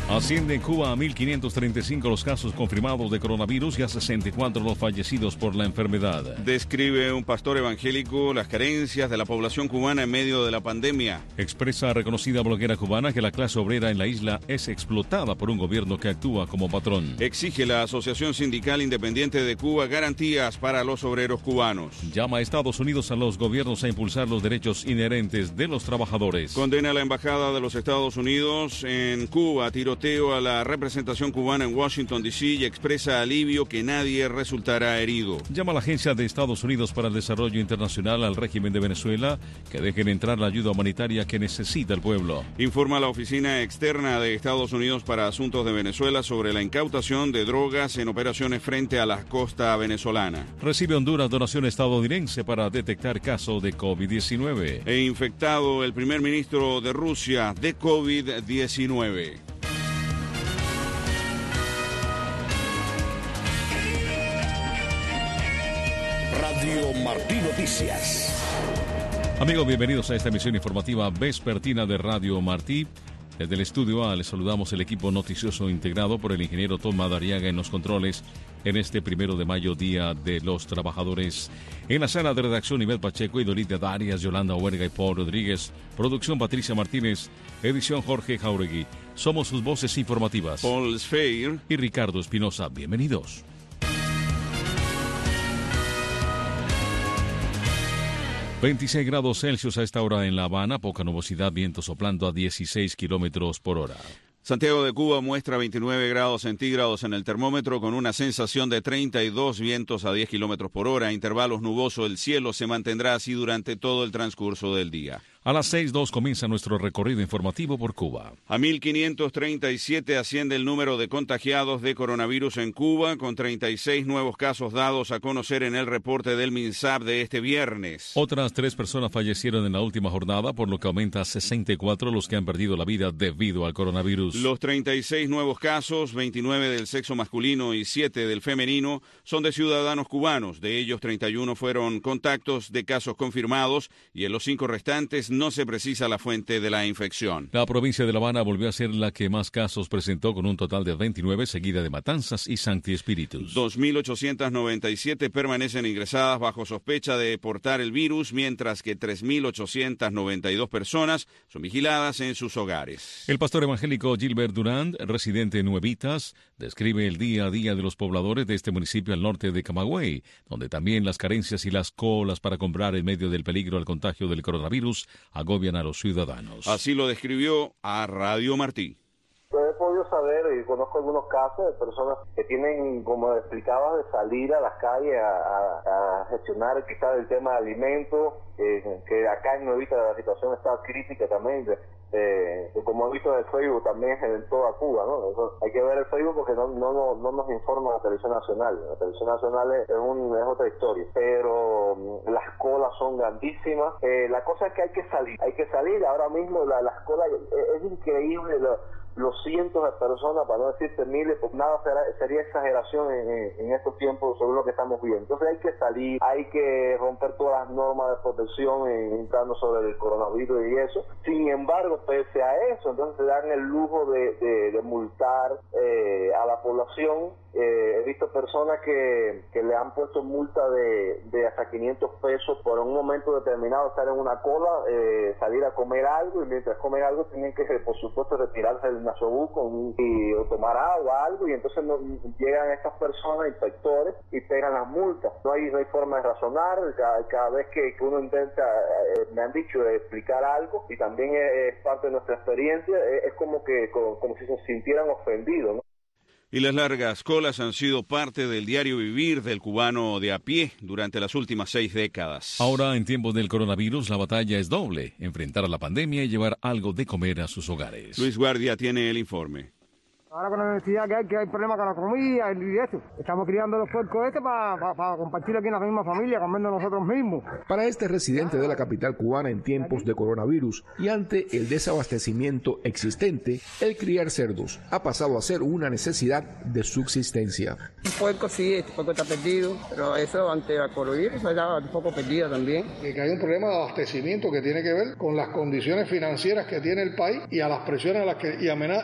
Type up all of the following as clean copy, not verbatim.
Asciende en Cuba a 1.535 los casos confirmados de coronavirus y a 64 los fallecidos por la enfermedad. Describe un pastor evangélico las carencias de la población cubana en medio de la pandemia. Expresa reconocida bloguera cubana que la clase obrera en la isla es explotada por un gobierno que actúa como patrón. Exige la Asociación Sindical Independiente de Cuba garantías para los obreros cubanos. Llama a Estados Unidos a los gobiernos a impulsar los derechos inherentes de los trabajadores. Condena a la Embajada de los Estados Unidos en Cuba a tiroteo a la representación cubana en Washington, D.C. y expresa alivio que nadie resultará herido. Llama a la Agencia de Estados Unidos para el Desarrollo Internacional al régimen de Venezuela que dejen entrar la ayuda humanitaria que necesita el pueblo. Informa la Oficina Externa de Estados Unidos para Asuntos de Venezuela sobre la incautación de drogas en operaciones frente a la costa venezolana. Recibe Honduras donación estadounidense para detectar caso de COVID-19. E infectado el primer ministro de Rusia de COVID-19. Radio Martí Noticias. Amigos, bienvenidos a esta emisión informativa vespertina de Radio Martí. Desde el estudio A les saludamos el equipo noticioso integrado por el ingeniero Tom Madariaga en los controles en este 1 de mayo, Día de los Trabajadores. En la sala de redacción, Ivette Pacheco y Dorita Darias, Yolanda Huerga y Paul Rodríguez. Producción, Patricia Martínez. Edición, Jorge Jauregui. Somos sus voces informativas, Paul Sfeir y Ricardo Espinosa. Bienvenidos. 26 grados Celsius a esta hora en La Habana, poca nubosidad, viento soplando a 16 kilómetros por hora. Santiago de Cuba muestra 29 grados centígrados en el termómetro con una sensación de 32, vientos a 10 kilómetros por hora, intervalos nubosos. El cielo se mantendrá así durante todo el transcurso del día. A las 6:02 comienza nuestro recorrido informativo por Cuba. A 1.537 asciende el número de contagiados de coronavirus en Cuba, con 36 nuevos casos dados a conocer en el reporte del MINSAP de este viernes. Otras 3 personas fallecieron en la última jornada, por lo que aumenta a 64 los que han perdido la vida debido al coronavirus. Los 36 nuevos casos, 29 del sexo masculino y 7 del femenino, son de ciudadanos cubanos. De ellos, 31 fueron contactos de casos confirmados y en los 5 restantes no se precisa la fuente de la infección. La provincia de La Habana volvió a ser la que más casos presentó, con un total de 29, seguida de Matanzas y Sancti Spiritus. 2.897 permanecen ingresadas bajo sospecha de portar el virus, mientras que 3.892 personas son vigiladas en sus hogares. El pastor evangélico Gilbert Durand, residente en Nuevitas, describe el día a día de los pobladores de este municipio al norte de Camagüey, donde también las carencias y las colas para comprar en medio del peligro al contagio del coronavirus agobian a los ciudadanos. Así lo describió a Radio Martí. He podido saber y conozco algunos casos de personas que tienen, como explicabas, de salir a las calles a gestionar quizás el tema de alimentos, que acá en Nuevita la situación está crítica también, como he visto en el Facebook también en toda Cuba, ¿no? Eso, hay que ver el Facebook porque no nos informa la televisión nacional. La televisión nacional es otra historia, pero las colas son grandísimas. La cosa es que hay que salir ahora mismo. Las colas es increíble. Los cientos de personas, para no decirte miles, pues nada sería exageración en estos tiempos sobre lo que estamos viendo. Entonces hay que salir, hay que romper todas las normas de protección entrando sobre el coronavirus y eso. Sin embargo, pese a eso, entonces se dan el lujo de multar a la población. He visto personas que le han puesto multa de hasta 500 pesos por un momento determinado, estar en una cola, salir a comer algo, y mientras comen algo tienen que, por supuesto, retirarse del nasobuco o tomar agua, algo, y entonces llegan estas personas, inspectores, y pegan las multas. No hay forma de razonar. Cada vez que uno intenta, me han dicho, explicar algo, y también es parte de nuestra experiencia, es como si se sintieran ofendidos, ¿no? Y las largas colas han sido parte del diario vivir del cubano de a pie durante las últimas 6 décadas. Ahora, en tiempos del coronavirus, la batalla es doble: enfrentar a la pandemia y llevar algo de comer a sus hogares. Luis Guardia tiene el informe. Ahora con la necesidad que hay problemas con la comida y eso, estamos criando los puercos para compartir aquí en la misma familia, comiendo nosotros mismos. Para este residente de la capital cubana en tiempos de coronavirus y ante el desabastecimiento existente, el criar cerdos ha pasado a ser una necesidad de subsistencia. Un puerco sí, este puerco está perdido, pero eso ante el coronavirus estaba un poco perdido también. Que hay un problema de abastecimiento que tiene que ver con las condiciones financieras que tiene el país y a las presiones a las que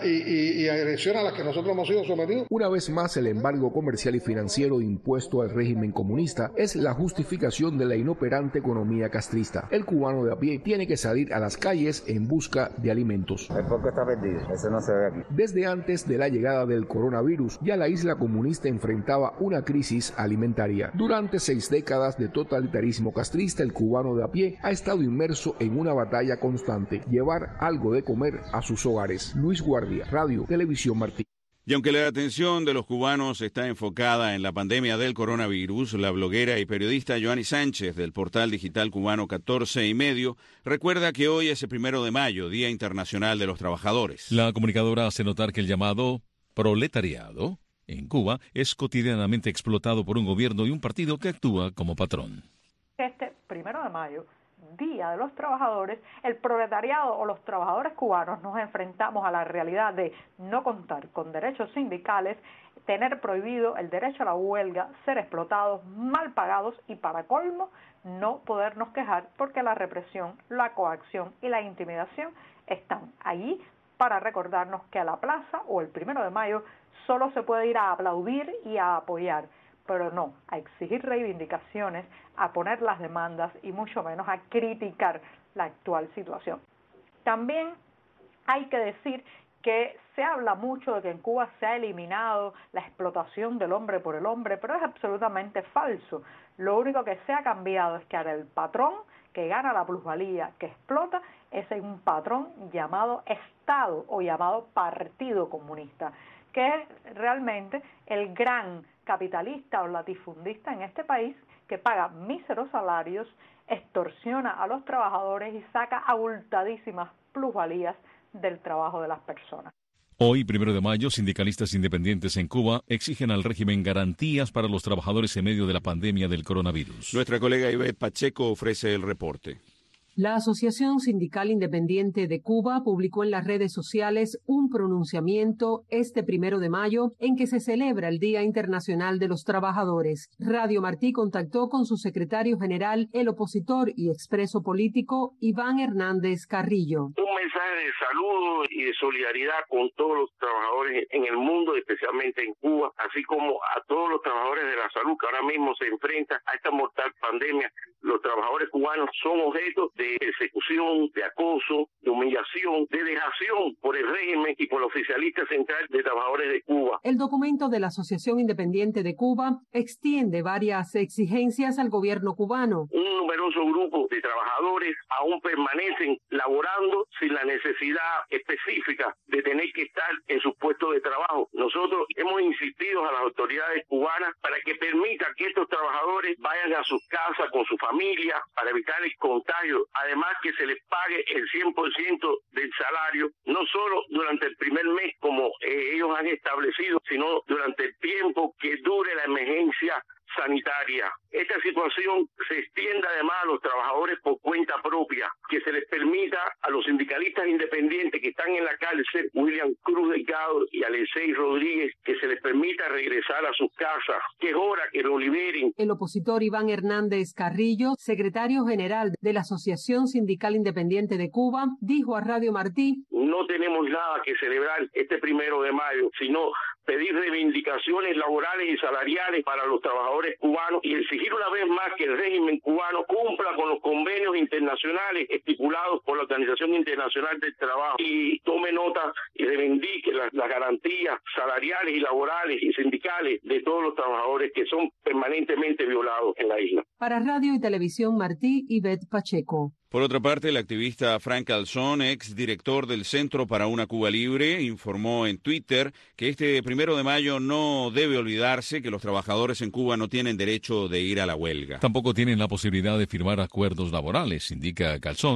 y agresiones a las que nosotros hemos sido sometidos. Una vez más, el embargo comercial y financiero impuesto al régimen comunista es la justificación de la inoperante economía castrista. El cubano de a pie tiene que salir a las calles en busca de alimentos. El puerco está perdido, eso no se ve aquí. Desde antes de la llegada del coronavirus, ya la isla comunista enfrentaba una crisis alimentaria. Durante 6 décadas de totalitarismo castrista, el cubano de a pie ha estado inmerso en una batalla constante: llevar algo de comer a sus hogares. Luis Guardia, Radio Televisión Martí. Y aunque la atención de los cubanos está enfocada en la pandemia del coronavirus, la bloguera y periodista Joanny Sánchez del portal digital cubano 14 y medio recuerda que hoy es el 1 de mayo, Día Internacional de los Trabajadores. La comunicadora hace notar que el llamado proletariado en Cuba es cotidianamente explotado por un gobierno y un partido que actúa como patrón. Este 1 de mayo, Día de los Trabajadores, el proletariado o los trabajadores cubanos nos enfrentamos a la realidad de no contar con derechos sindicales, tener prohibido el derecho a la huelga, ser explotados, mal pagados y, para colmo, no podernos quejar porque la represión, la coacción y la intimidación están allí para recordarnos que a la plaza o el 1 de mayo solo se puede ir a aplaudir y a apoyar, pero no a exigir reivindicaciones, a poner las demandas y mucho menos a criticar la actual situación. También hay que decir que se habla mucho de que en Cuba se ha eliminado la explotación del hombre por el hombre, pero es absolutamente falso. Lo único que se ha cambiado es que ahora el patrón que gana la plusvalía, que explota, es un patrón llamado Estado o llamado Partido Comunista, que es realmente el gran capitalista o latifundista en este país que paga míseros salarios, extorsiona a los trabajadores y saca abultadísimas plusvalías del trabajo de las personas. Hoy, 1 de mayo, sindicalistas independientes en Cuba exigen al régimen garantías para los trabajadores en medio de la pandemia del coronavirus. Nuestra colega Ivette Pacheco ofrece el reporte. La Asociación Sindical Independiente de Cuba publicó en las redes sociales un pronunciamiento este 1 de mayo en que se celebra el Día Internacional de los Trabajadores. Radio Martí contactó con su secretario general, el opositor y expreso político Iván Hernández Carrillo. Un mensaje de saludo y de solidaridad con todos los trabajadores en el mundo, especialmente en Cuba, así como a todos los trabajadores de la salud que ahora mismo se enfrentan a esta mortal pandemia. Los trabajadores cubanos son objeto de persecución, de acoso, de humillación, de dejación por el régimen y por la Oficialista Central de Trabajadores de Cuba. El documento de la Asociación Independiente de Cuba extiende varias exigencias al gobierno cubano. Un numeroso grupo de trabajadores aún permanecen laborando sin la necesidad específica de tener que estar en sus puestos de trabajo. Nosotros hemos insistido a las autoridades cubanas para que permitan que estos trabajadores vayan a sus casas con su familia para evitar el contagio. Además, que se les pague el 100% del salario, no solo durante el primer mes como ellos han establecido, sino durante el tiempo que dure la emergencia sanitaria. Esta situación se extiende además a los trabajadores por cuenta propia, que se les permita a los sindicalistas independientes que están en la cárcel, William Cruz Delgado y Alexei Rodríguez, que se les permita regresar a sus casas, que es hora que lo liberen. El opositor Iván Hernández Carrillo, secretario general de la Asociación Sindical Independiente de Cuba, dijo a Radio Martí: no tenemos nada que celebrar este 1 de mayo, sino pedir reivindicaciones laborales y salariales para los trabajadores cubanos y exigir una vez más que el régimen cubano cumpla con los convenios internacionales estipulados por la Organización Internacional del Trabajo y tome nota y reivindique las garantías salariales y laborales y sindicales de todos los trabajadores que son permanentemente violados en la isla. Para Radio y Televisión Martí, Ivette Pacheco. Por otra parte, el activista Frank Calzón, ex director del Centro para una Cuba Libre, informó en Twitter que este 1 de mayo no debe olvidarse que los trabajadores en Cuba no tienen derecho de ir a la huelga. Tampoco tienen la posibilidad de firmar acuerdos laborales, indica Calzón,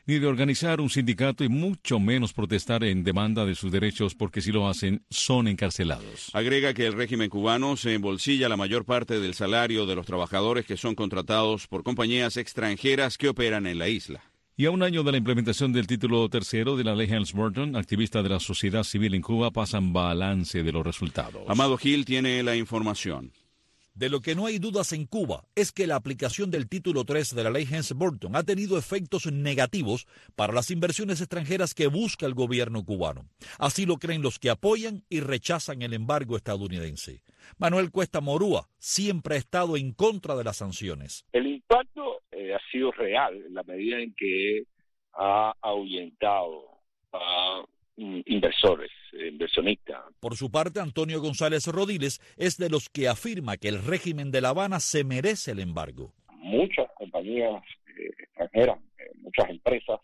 ni de organizar un sindicato y mucho menos protestar en demanda de sus derechos, porque si lo hacen, son encarcelados. Agrega que el régimen cubano se embolsilla la mayor parte del salario de los trabajadores que son contratados por compañías extranjeras que operan en la isla. Y a un año de la implementación del título tercero de la ley Helms-Burton, activistas de la sociedad civil en Cuba pasan balance de los resultados. Amado Gil tiene la información. De lo que no hay dudas en Cuba es que la aplicación del título 3 de la ley Helms-Burton ha tenido efectos negativos para las inversiones extranjeras que busca el gobierno cubano. Así lo creen los que apoyan y rechazan el embargo estadounidense. Manuel Cuesta Morúa siempre ha estado en contra de las sanciones. El impacto ha sido real en la medida en que ha ahuyentado a inversionistas. Por su parte, Antonio González Rodiles es de los que afirma que el régimen de La Habana se merece el embargo. Muchas compañías extranjeras, muchas empresas,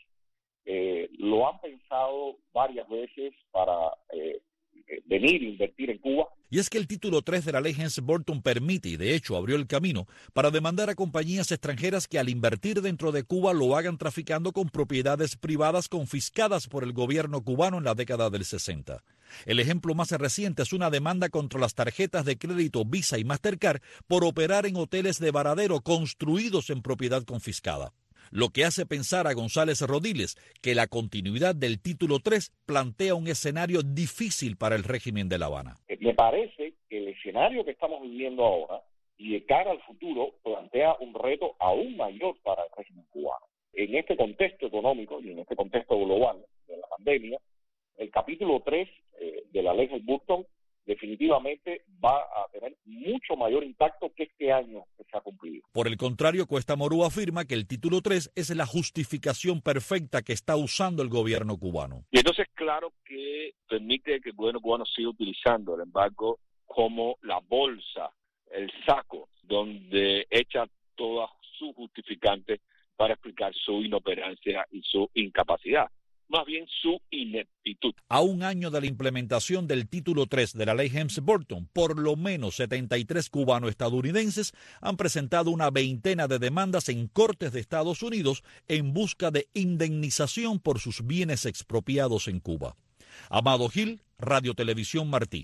lo han pensado varias veces para venir e invertir en Cuba. Y es que el título 3 de la ley Helms-Burton permite, y de hecho abrió el camino, para demandar a compañías extranjeras que al invertir dentro de Cuba lo hagan traficando con propiedades privadas confiscadas por el gobierno cubano en la década del 60. El ejemplo más reciente es una demanda contra las tarjetas de crédito Visa y Mastercard por operar en hoteles de varadero construidos en propiedad confiscada. Lo que hace pensar a González Rodiles que la continuidad del título 3 plantea un escenario difícil para el régimen de La Habana. Me parece que el escenario que estamos viviendo ahora y de cara al futuro plantea un reto aún mayor para el régimen cubano. En este contexto económico y en este contexto global de la pandemia, el capítulo 3 de la ley Helms-Burton definitivamente va a tener mucho mayor impacto que este año que se ha cumplido. Por el contrario, Cuesta Morúa afirma que el título 3 es la justificación perfecta que está usando el gobierno cubano. Y entonces, claro que permite que el gobierno cubano siga utilizando el embargo como la bolsa, el saco, donde echa todas sus justificantes para explicar su inoperancia y su incapacidad. Más bien su ineptitud. A un año de la implementación del título 3 de la ley Helms-Burton, por lo menos 73 cubano-estadounidenses han presentado una veintena de demandas en cortes de Estados Unidos en busca de indemnización por sus bienes expropiados en Cuba. Amado Gil, Radio Televisión Martí.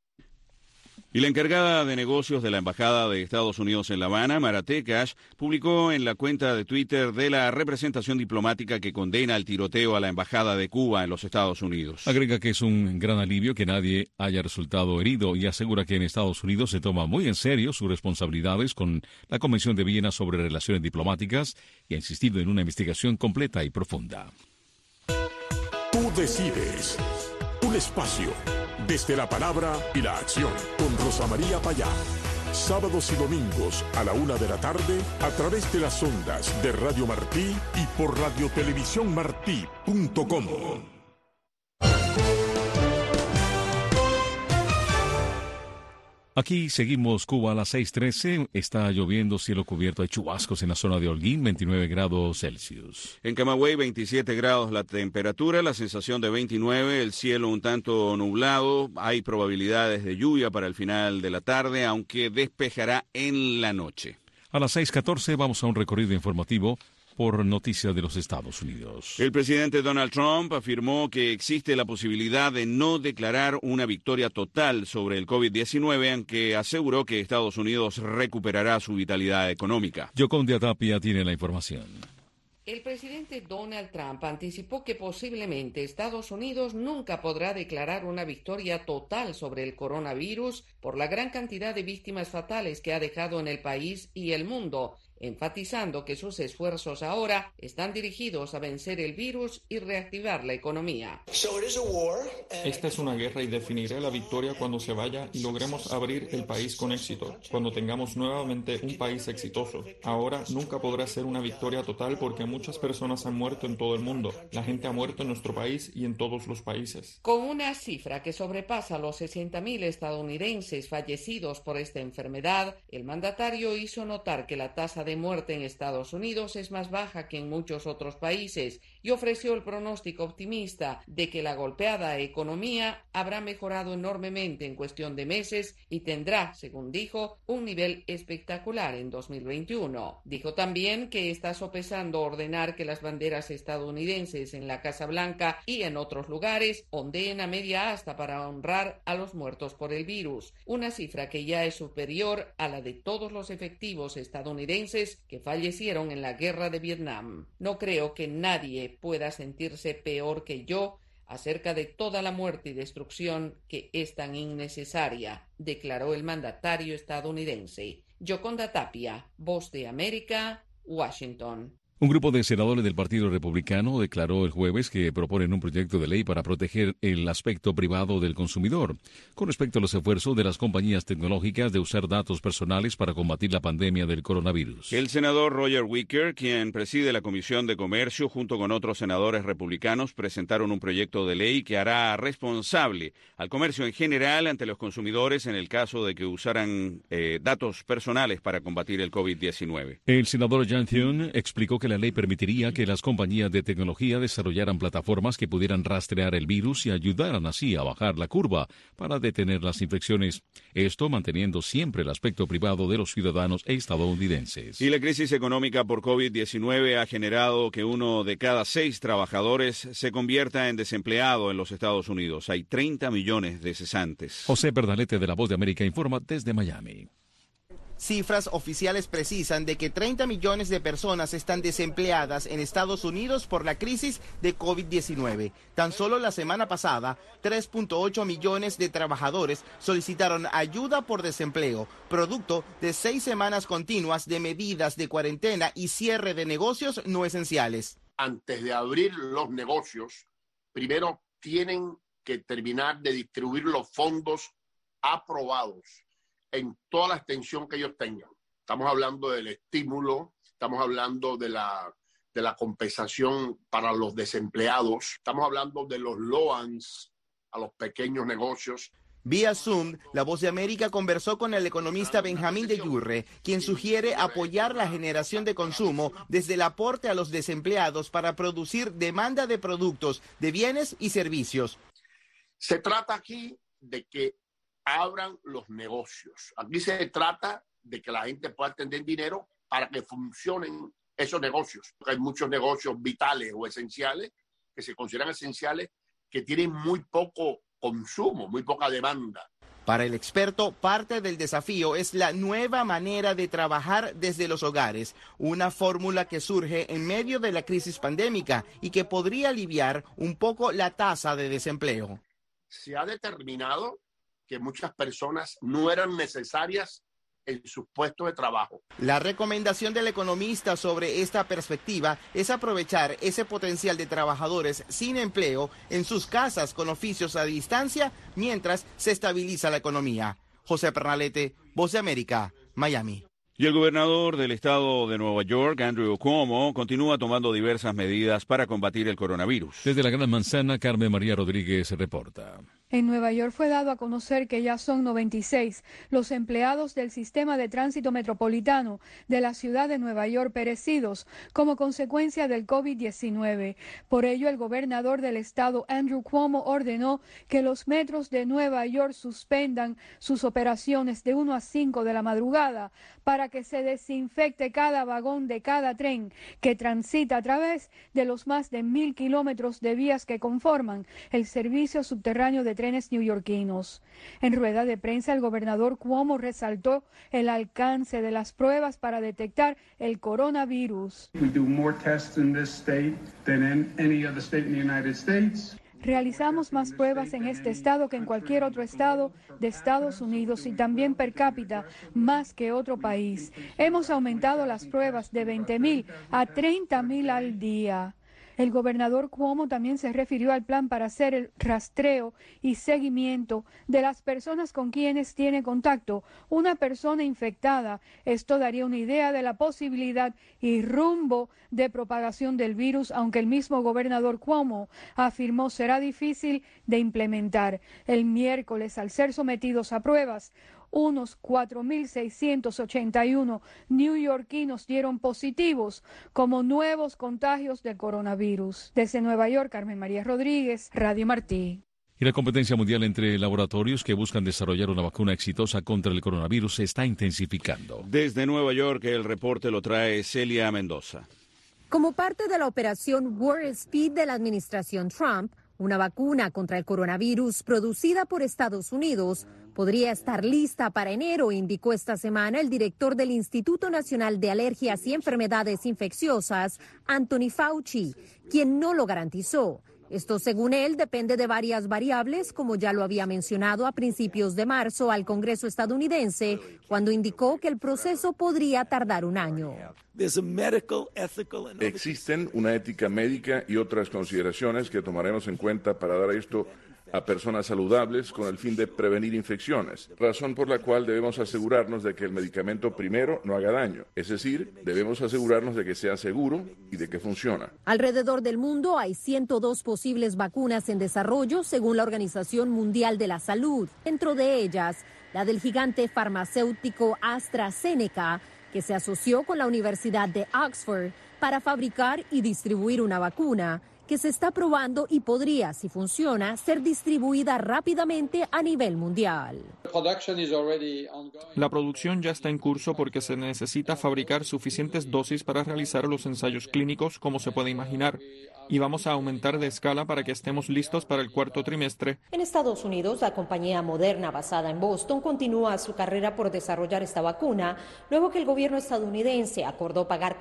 Y la encargada de negocios de la Embajada de Estados Unidos en La Habana, Mara Tekash, publicó en la cuenta de Twitter de la representación diplomática que condena el tiroteo a la Embajada de Cuba en los Estados Unidos. Agrega que es un gran alivio que nadie haya resultado herido y asegura que en Estados Unidos se toma muy en serio sus responsabilidades con la Convención de Viena sobre Relaciones Diplomáticas y ha insistido en una investigación completa y profunda. Tú decides. Un espacio desde la palabra y la acción con Rosa María Payá. Sábados y domingos a la 1:00 p.m. a través de las ondas de Radio Martí y por radiotelevisiónmartí.com. Aquí seguimos Cuba a las 6:13. Está lloviendo, cielo cubierto. Hay chubascos en la zona de Holguín, 29 grados Celsius. En Camagüey, 27 grados la temperatura, la sensación de 29, el cielo un tanto nublado. Hay probabilidades de lluvia para el final de la tarde, aunque despejará en la noche. A las 6:14 vamos a un recorrido informativo por noticias de los Estados Unidos. El presidente Donald Trump afirmó que existe la posibilidad de no declarar una victoria total sobre el COVID-19, aunque aseguró que Estados Unidos recuperará su vitalidad económica. Yocondia Tapia tiene la información. El presidente Donald Trump anticipó que posiblemente Estados Unidos nunca podrá declarar una victoria total sobre el coronavirus por la gran cantidad de víctimas fatales que ha dejado en el país y el mundo, enfatizando que sus esfuerzos ahora están dirigidos a vencer el virus y reactivar la economía. Esta es una guerra y definiré la victoria cuando se vaya y logremos abrir el país con éxito, cuando tengamos nuevamente un país exitoso. Ahora nunca podrá ser una victoria total porque muchas personas han muerto en todo el mundo. La gente ha muerto en nuestro país y en todos los países. Con una cifra que sobrepasa los 60.000 estadounidenses fallecidos por esta enfermedad, el mandatario hizo notar que la tasa de muerte en Estados Unidos es más baja que en muchos otros países y ofreció el pronóstico optimista de que la golpeada economía habrá mejorado enormemente en cuestión de meses y tendrá, según dijo, un nivel espectacular en 2021. Dijo también que está sopesando ordenar que las banderas estadounidenses en la Casa Blanca y en otros lugares ondeen a media asta para honrar a los muertos por el virus, una cifra que ya es superior a la de todos los efectivos estadounidenses que fallecieron en la guerra de Vietnam. No creo que nadie pueda sentirse peor que yo acerca de toda la muerte y destrucción que es tan innecesaria, declaró el mandatario estadounidense. Yoconda Tapia, Voz de América, Washington. Un grupo de senadores del Partido Republicano declaró el jueves que proponen un proyecto de ley para proteger el aspecto privado del consumidor con respecto a los esfuerzos de las compañías tecnológicas de usar datos personales para combatir la pandemia del coronavirus. El senador Roger Wicker, quien preside la Comisión de Comercio, junto con otros senadores republicanos, presentaron un proyecto de ley que hará responsable al comercio en general ante los consumidores en el caso de que usaran datos personales para combatir el COVID-19. El senador Jan Thune explicó que la ley permitiría que las compañías de tecnología desarrollaran plataformas que pudieran rastrear el virus y ayudaran así a bajar la curva para detener las infecciones. Esto manteniendo siempre el aspecto privado de los ciudadanos estadounidenses. Y la crisis económica por COVID-19 ha generado que 1 de cada 6 trabajadores se convierta en desempleado en los Estados Unidos. Hay 30 millones de cesantes. José Perdalete de La Voz de América informa desde Miami. Cifras oficiales precisan de que 30 millones de personas están desempleadas en Estados Unidos por la crisis de COVID-19. Tan solo la semana pasada, 3.8 millones de trabajadores solicitaron ayuda por desempleo, producto de 6 semanas continuas de medidas de cuarentena y cierre de negocios no esenciales. Antes de abrir los negocios, primero tienen que terminar de distribuir los fondos aprobados en toda la extensión que ellos tengan. Estamos hablando del estímulo, estamos hablando de la compensación para los desempleados, estamos hablando de los loans a los pequeños negocios. Vía Zoom, La Voz de América conversó con el economista Benjamín de Yurre, quien sugiere apoyar la generación de consumo desde el aporte a los desempleados para producir demanda de productos, de bienes y servicios. Se trata aquí de que abran los negocios. Aquí se trata de que la gente pueda tener dinero para que funcionen esos negocios. Hay muchos negocios vitales o esenciales que se consideran esenciales que tienen muy poco consumo, muy poca demanda. Para el experto, parte del desafío es la nueva manera de trabajar desde los hogares, una fórmula que surge en medio de la crisis pandémica y que podría aliviar un poco la tasa de desempleo. Se ha determinado que muchas personas no eran necesarias en sus puestos de trabajo. La recomendación del economista sobre esta perspectiva es aprovechar ese potencial de trabajadores sin empleo en sus casas con oficios a distancia mientras se estabiliza la economía. José Pernalete, Voz de América, Miami. Y el gobernador del estado de Nueva York, Andrew Cuomo, continúa tomando diversas medidas para combatir el coronavirus. Desde la Gran Manzana, Carmen María Rodríguez reporta. En Nueva York fue dado a conocer que ya son 96 los empleados del sistema de tránsito metropolitano de la ciudad de Nueva York perecidos como consecuencia del COVID-19. Por ello, el gobernador del estado, Andrew Cuomo, ordenó que los metros de Nueva York suspendan sus operaciones de 1 a 5 de la madrugada para que se desinfecte cada vagón de cada tren que transita a través de los más de 1.000 kilómetros de vías que conforman el servicio subterráneo de trenes neoyorquinos. En rueda de prensa, el gobernador Cuomo resaltó el alcance de las pruebas para detectar el coronavirus. Realizamos más pruebas en este estado que en cualquier otro estado de Estados Unidos y también per cápita más que otro país. Hemos aumentado las pruebas de 20.000 a 30.000 al día. El gobernador Cuomo también se refirió al plan para hacer el rastreo y seguimiento de las personas con quienes tiene contacto una persona infectada. Esto daría una idea de la posibilidad y rumbo de propagación del virus, aunque el mismo gobernador Cuomo afirmó será difícil de implementar. El miércoles, al ser sometidos a pruebas, unos 4.681 neoyorquinos dieron positivos como nuevos contagios del coronavirus. Desde Nueva York, Carmen María Rodríguez, Radio Martí. Y la competencia mundial entre laboratorios que buscan desarrollar una vacuna exitosa contra el coronavirus se está intensificando. Desde Nueva York, el reporte lo trae Celia Mendoza. Como parte de la operación Warp Speed de la administración Trump, una vacuna contra el coronavirus producida por Estados Unidos podría estar lista para enero, indicó esta semana el director del Instituto Nacional de Alergias y Enfermedades Infecciosas, Anthony Fauci, quien no lo garantizó. Esto, según él, depende de varias variables, como ya lo había mencionado a principios de marzo al Congreso estadounidense, cuando indicó que el proceso podría tardar un año. Existen una ética médica y otras consideraciones que tomaremos en cuenta para dar esto a personas saludables con el fin de prevenir infecciones, razón por la cual debemos asegurarnos de que el medicamento primero no haga daño, es decir, debemos asegurarnos de que sea seguro y de que funciona. Alrededor del mundo hay 102 posibles vacunas en desarrollo según la Organización Mundial de la Salud, dentro de ellas la del gigante farmacéutico AstraZeneca, que se asoció con la Universidad de Oxford para fabricar y distribuir una vacuna que se está probando y podría, si funciona, ser distribuida rápidamente a nivel mundial. La producción ya está en curso porque se necesita fabricar suficientes dosis para realizar los ensayos clínicos, como se puede imaginar. Y vamos a aumentar de escala para que estemos listos para el cuarto trimestre. En Estados Unidos, la compañía Moderna, basada en Boston, continúa su carrera por desarrollar esta vacuna, luego que el gobierno estadounidense acordó pagar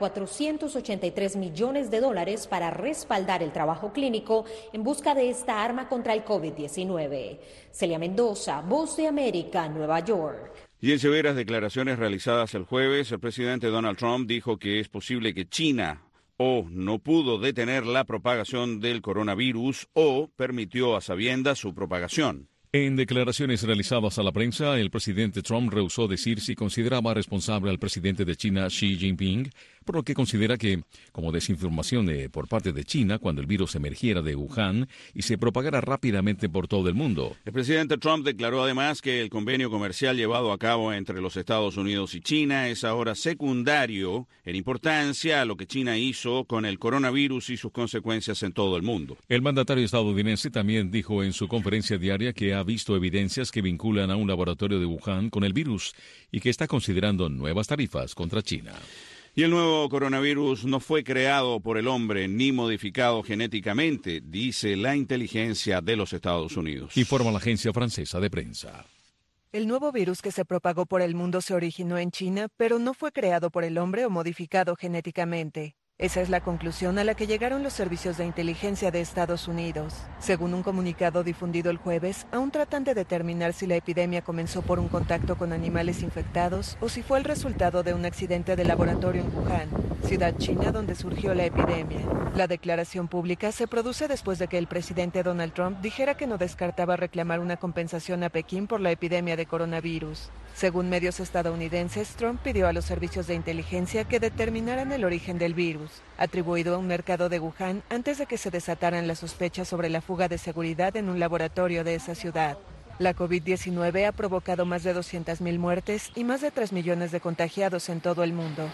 $483 millones para respaldar el trabajo clínico en busca de esta arma contra el COVID-19. Celia Mendoza, Voz de América, Nueva York. Y en severas declaraciones realizadas el jueves, el presidente Donald Trump dijo que es posible que China o no pudo detener la propagación del coronavirus o permitió a sabiendas su propagación. En declaraciones realizadas a la prensa, el presidente Trump rehusó decir si consideraba responsable al presidente de China, Xi Jinping, por lo que considera que, como desinformación por parte de China, cuando el virus emergiera de Wuhan y se propagara rápidamente por todo el mundo. El presidente Trump declaró además que el convenio comercial llevado a cabo entre los Estados Unidos y China es ahora secundario en importancia a lo que China hizo con el coronavirus y sus consecuencias en todo el mundo. El mandatario estadounidense también dijo en su conferencia diaria que ha visto evidencias que vinculan a un laboratorio de Wuhan con el virus y que está considerando nuevas tarifas contra China. Y el nuevo coronavirus no fue creado por el hombre ni modificado genéticamente, dice la inteligencia de los Estados Unidos. Informa la agencia francesa de prensa. El nuevo virus que se propagó por el mundo se originó en China, pero no fue creado por el hombre o modificado genéticamente. Esa es la conclusión a la que llegaron los servicios de inteligencia de Estados Unidos. Según un comunicado difundido el jueves, aún tratan de determinar si la epidemia comenzó por un contacto con animales infectados o si fue el resultado de un accidente de laboratorio en Wuhan, ciudad china donde surgió la epidemia. La declaración pública se produce después de que el presidente Donald Trump dijera que no descartaba reclamar una compensación a Pekín por la epidemia de coronavirus. Según medios estadounidenses, Trump pidió a los servicios de inteligencia que determinaran el origen del virus, atribuido a un mercado de Wuhan antes de que se desataran las sospechas sobre la fuga de seguridad en un laboratorio de esa ciudad. La COVID-19 ha provocado más de 200.000 muertes y más de 3 millones de contagiados en todo el mundo.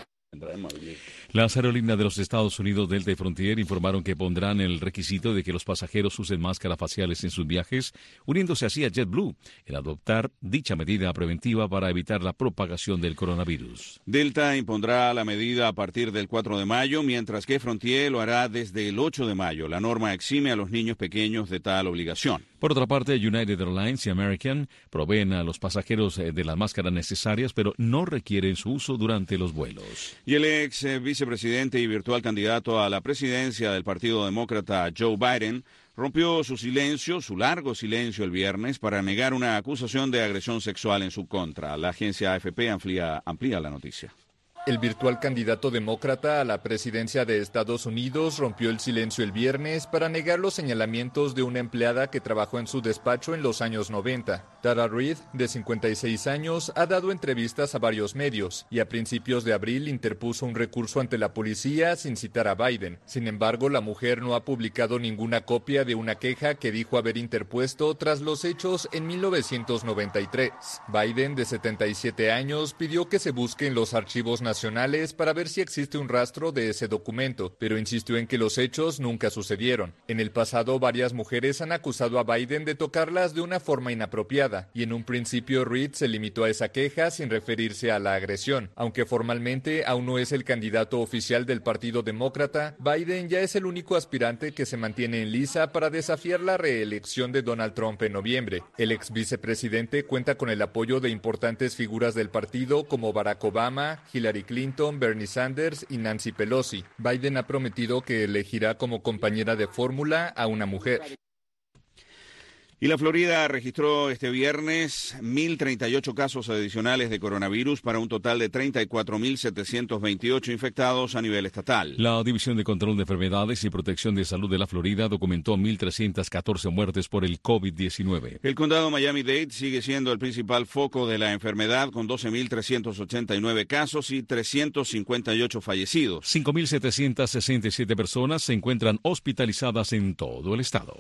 Las aerolíneas de los Estados Unidos Delta y Frontier informaron que pondrán el requisito de que los pasajeros usen máscaras faciales en sus viajes, uniéndose así a JetBlue en adoptar dicha medida preventiva para evitar la propagación del coronavirus. Delta impondrá la medida a partir del 4 de mayo, mientras que Frontier lo hará desde el 8 de mayo. La norma exime a los niños pequeños de tal obligación. Por otra parte, United Airlines y American proveen a los pasajeros de las máscaras necesarias, pero no requieren su uso durante los vuelos. Y el ex vicepresidente y virtual candidato a la presidencia del Partido Demócrata, Joe Biden, rompió su largo silencio el viernes para negar una acusación de agresión sexual en su contra. La agencia AFP amplía la noticia. El virtual candidato demócrata a la presidencia de Estados Unidos rompió el silencio el viernes para negar los señalamientos de una empleada que trabajó en su despacho en los años 90. Tara Reid, de 56 años, ha dado entrevistas a varios medios y a principios de abril interpuso un recurso ante la policía sin citar a Biden. Sin embargo, la mujer no ha publicado ninguna copia de una queja que dijo haber interpuesto tras los hechos en 1993. Biden, de 77 años, pidió que se busquen los archivos nacionales para ver si existe un rastro de ese documento, pero insistió en que los hechos nunca sucedieron. En el pasado, varias mujeres han acusado a Biden de tocarlas de una forma inapropiada, y en un principio Reid se limitó a esa queja sin referirse a la agresión. Aunque formalmente aún no es el candidato oficial del Partido Demócrata, Biden ya es el único aspirante que se mantiene en liza para desafiar la reelección de Donald Trump en noviembre. El ex vicepresidente cuenta con el apoyo de importantes figuras del partido como Barack Obama, Hillary Clinton, Bernie Sanders y Nancy Pelosi. Biden ha prometido que elegirá como compañera de fórmula a una mujer. Y la Florida registró este viernes 1.038 casos adicionales de coronavirus para un total de 34.728 infectados a nivel estatal. La División de Control de Enfermedades y Protección de Salud de la Florida documentó 1.314 muertes por el COVID-19. El condado Miami-Dade sigue siendo el principal foco de la enfermedad, con 12.389 casos y 358 fallecidos. 5.767 personas se encuentran hospitalizadas en todo el estado.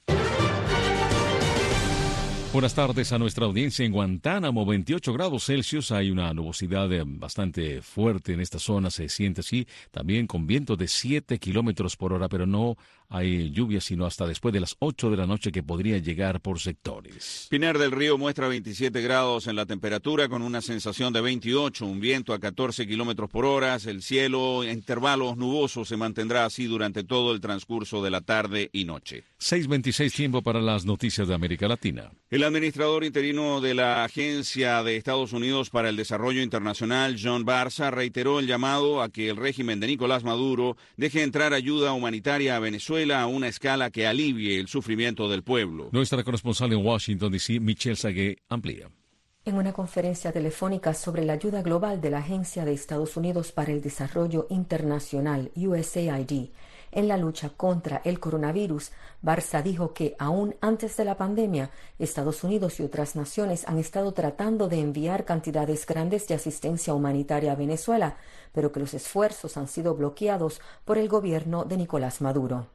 Buenas tardes a nuestra audiencia en Guantánamo, 28 grados Celsius. Hay una nubosidad bastante fuerte en esta zona, se siente así, también con viento de 7 kilómetros por hora, pero no hay lluvia sino hasta después de las 8 de la noche que podría llegar por sectores. Pinar del Río muestra 27 grados en la temperatura con una sensación de 28, un viento a 14 kilómetros por hora. El cielo en intervalos nubosos se mantendrá así durante todo el transcurso de la tarde y noche. 6:26 tiempo para las noticias de América Latina. El administrador interino de la Agencia de Estados Unidos para el Desarrollo Internacional, John Barza, reiteró el llamado a que el régimen de Nicolás Maduro deje entrar ayuda humanitaria a Venezuela a una escala que alivie el sufrimiento del pueblo. Nuestra corresponsal en Washington, D.C., Michelle Sagué, amplía. En una conferencia telefónica sobre la ayuda global de la Agencia de Estados Unidos para el Desarrollo Internacional, USAID, en la lucha contra el coronavirus, Barza dijo que aún antes de la pandemia, Estados Unidos y otras naciones han estado tratando de enviar cantidades grandes de asistencia humanitaria a Venezuela, pero que los esfuerzos han sido bloqueados por el gobierno de Nicolás Maduro.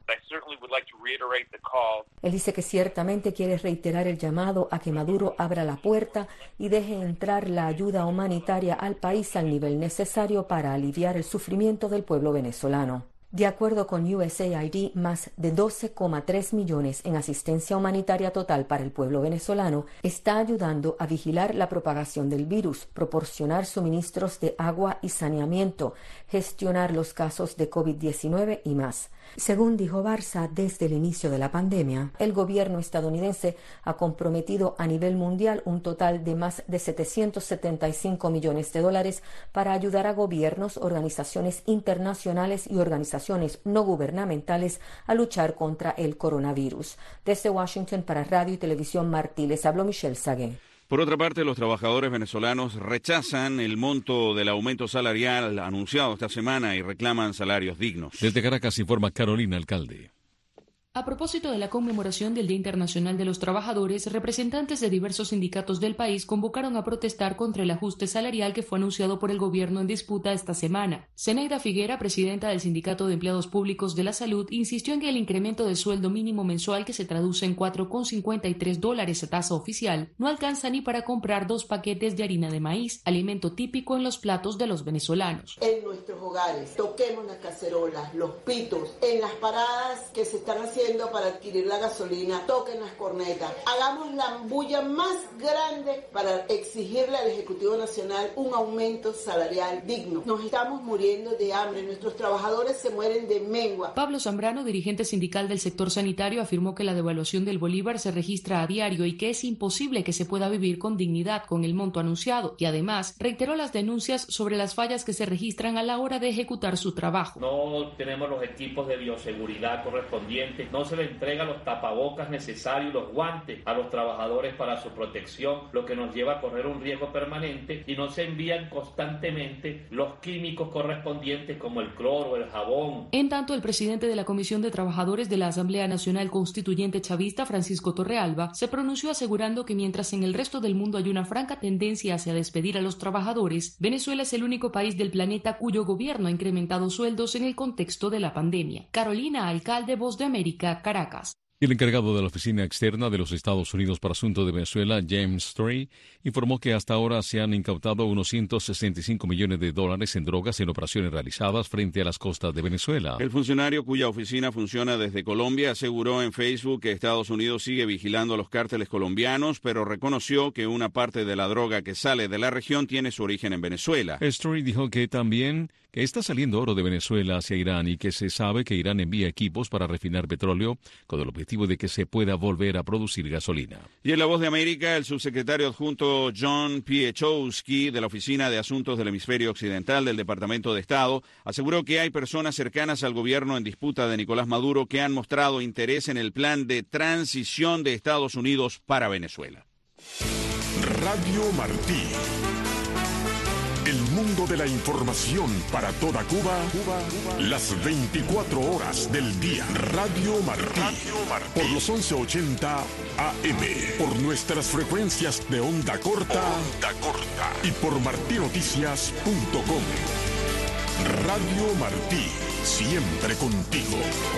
Él dice que ciertamente quiere reiterar el llamado a que Maduro abra la puerta y deje entrar la ayuda humanitaria al país al nivel necesario para aliviar el sufrimiento del pueblo venezolano. De acuerdo con USAID, más de 12,3 millones en asistencia humanitaria total para el pueblo venezolano está ayudando a vigilar la propagación del virus, proporcionar suministros de agua y saneamiento, gestionar los casos de COVID-19 y más. Según dijo Barza, desde el inicio de la pandemia, el gobierno estadounidense ha comprometido a nivel mundial un total de más de $775 millones para ayudar a gobiernos, organizaciones internacionales y organizaciones no gubernamentales a luchar contra el coronavirus. Desde Washington para Radio y Televisión Martí, les habló Michelle Sagué. Por otra parte, los trabajadores venezolanos rechazan el monto del aumento salarial anunciado esta semana y reclaman salarios dignos. Desde Caracas informa Carolina Alcalde. A propósito de la conmemoración del Día Internacional de los Trabajadores, representantes de diversos sindicatos del país convocaron a protestar contra el ajuste salarial que fue anunciado por el gobierno en disputa esta semana. Zeneida Figuera, presidenta del Sindicato de Empleados Públicos de la Salud, insistió en que el incremento del sueldo mínimo mensual, que se traduce en $4,53 a tasa oficial, no alcanza ni para comprar 2 paquetes de harina de maíz, alimento típico en los platos de los venezolanos. En nuestros hogares, toquemos las cacerolas, los pitos, en las paradas que se están haciendo para adquirir la gasolina, toquen las cornetas, hagamos la bulla más grande para exigirle al Ejecutivo Nacional un aumento salarial digno. Nos estamos muriendo de hambre, nuestros trabajadores se mueren de mengua. Pablo Zambrano, dirigente sindical del sector sanitario, afirmó que la devaluación del bolívar se registra a diario y que es imposible que se pueda vivir con dignidad con el monto anunciado, y además reiteró las denuncias sobre las fallas que se registran a la hora de ejecutar su trabajo. No tenemos los equipos de bioseguridad correspondientes no se le entrega los tapabocas necesarios, los guantes a los trabajadores para su protección, lo que nos lleva a correr un riesgo permanente, y no se envían constantemente los químicos correspondientes como el cloro, el jabón. En tanto, el presidente de la Comisión de Trabajadores de la Asamblea Nacional Constituyente Chavista, Francisco Torrealba, se pronunció asegurando que mientras en el resto del mundo hay una franca tendencia hacia despedir a los trabajadores, Venezuela es el único país del planeta cuyo gobierno ha incrementado sueldos en el contexto de la pandemia. Carolina Alcalde, Voz de América, Caracas. El encargado de la Oficina Externa de los Estados Unidos para Asuntos de Venezuela, James Story, informó que hasta ahora se han incautado unos $165 millones en drogas en operaciones realizadas frente a las costas de Venezuela. El funcionario, cuya oficina funciona desde Colombia, aseguró en Facebook que Estados Unidos sigue vigilando a los cárteles colombianos, pero reconoció que una parte de la droga que sale de la región tiene su origen en Venezuela. Story dijo que también que está saliendo oro de Venezuela hacia Irán y que se sabe que Irán envía equipos para refinar petróleo con el objetivo de que se pueda volver a producir gasolina. Y en La Voz de América, el subsecretario adjunto John Piechowski de la Oficina de Asuntos del Hemisferio Occidental del Departamento de Estado aseguró que hay personas cercanas al gobierno en disputa de Nicolás Maduro que han mostrado interés en el plan de transición de Estados Unidos para Venezuela. Radio Martí. El mundo de la información para toda Cuba, las 24 horas del día. Radio Martí. Por los 1180 AM. Por nuestras frecuencias de onda corta. Y por martinoticias.com. Radio Martí. Siempre contigo.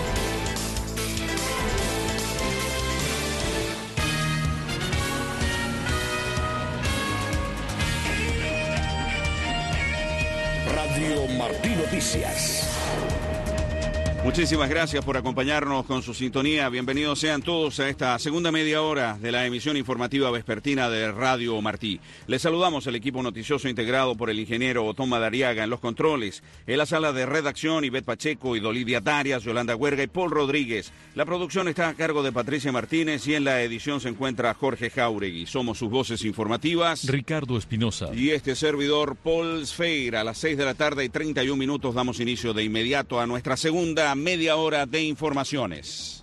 Radio Martí Noticias. Muchísimas gracias por acompañarnos con su sintonía. Bienvenidos sean todos a esta segunda media hora de la emisión informativa vespertina de Radio Martí. Les saludamos al equipo noticioso integrado por el ingeniero Otón Madariaga en los controles. En la sala de redacción, Ivette Pacheco, Idolidia Darias, Yolanda Huerga y Paul Rodríguez. La producción está a cargo de Patricia Martínez y en la edición se encuentra Jorge Jauregui. Somos sus voces informativas, Ricardo Espinosa y este servidor, Paul Sfeir. A las 6:31 damos inicio de inmediato a nuestra segunda media hora de informaciones.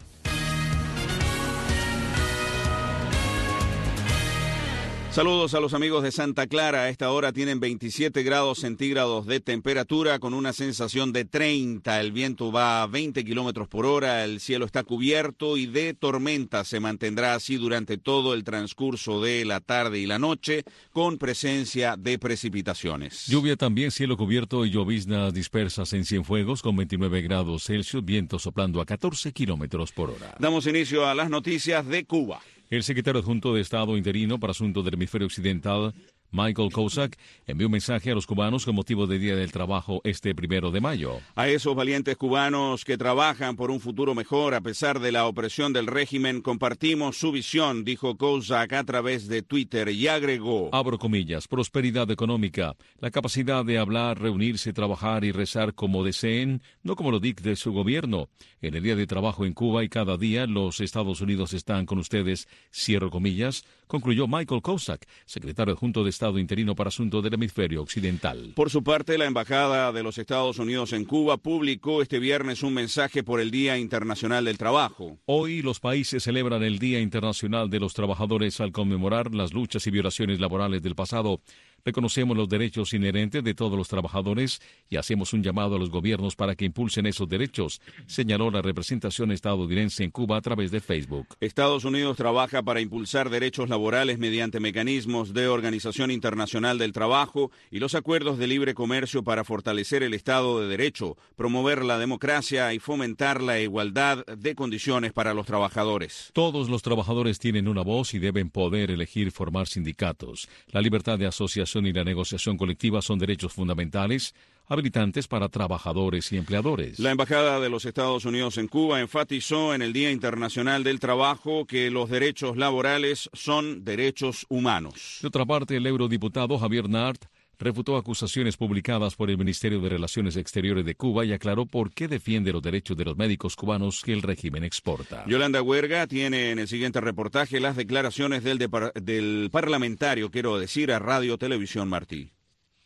Saludos a los amigos de Santa Clara. A esta hora tienen 27 grados centígrados de temperatura con una sensación de 30. El viento va a 20 kilómetros por hora. El cielo está cubierto y de tormenta. Se mantendrá así durante todo el transcurso de la tarde y la noche con presencia de precipitaciones. Lluvia también, cielo cubierto y lloviznas dispersas en Cienfuegos con 29 grados Celsius, viento soplando a 14 kilómetros por hora. Damos inicio a las noticias de Cuba. El secretario adjunto de Estado interino para Asuntos del Hemisferio Occidental, Michael Kozak, envió un mensaje a los cubanos con motivo del Día del Trabajo este 1 de mayo. A esos valientes cubanos que trabajan por un futuro mejor a pesar de la opresión del régimen, compartimos su visión, dijo Kozak a través de Twitter y agregó, abro comillas, prosperidad económica, la capacidad de hablar, reunirse, trabajar y rezar como deseen, no como lo dicte su gobierno. En el Día de Trabajo en Cuba y cada día los Estados Unidos están con ustedes, cierro comillas, concluyó Michael Kozak, secretario adjunto de Estado interino para Asuntos del Hemisferio Occidental. Por su parte, la Embajada de los Estados Unidos en Cuba publicó este viernes un mensaje por el Día Internacional del Trabajo. Hoy los países celebran el Día Internacional de los Trabajadores al conmemorar las luchas y violaciones laborales del pasado. Reconocemos los derechos inherentes de todos los trabajadores y hacemos un llamado a los gobiernos para que impulsen esos derechos, señaló la representación estadounidense en Cuba a través de Facebook. Estados Unidos trabaja para impulsar derechos laborales mediante mecanismos de Organización Internacional del Trabajo y los acuerdos de libre comercio para fortalecer el Estado de Derecho, promover la democracia y fomentar la igualdad de condiciones para los trabajadores. Todos los trabajadores tienen una voz y deben poder elegir formar sindicatos. La libertad de asociación y la negociación colectiva son derechos fundamentales, habilitantes para trabajadores y empleadores. La Embajada de los Estados Unidos en Cuba enfatizó en el Día Internacional del Trabajo que los derechos laborales son derechos humanos. De otra parte, el eurodiputado Javier Nart refutó acusaciones publicadas por el Ministerio de Relaciones Exteriores de Cuba y aclaró por qué defiende los derechos de los médicos cubanos que el régimen exporta. Yolanda Huerga tiene en el siguiente reportaje las declaraciones del parlamentario, quiero decir, a Radio Televisión Martí.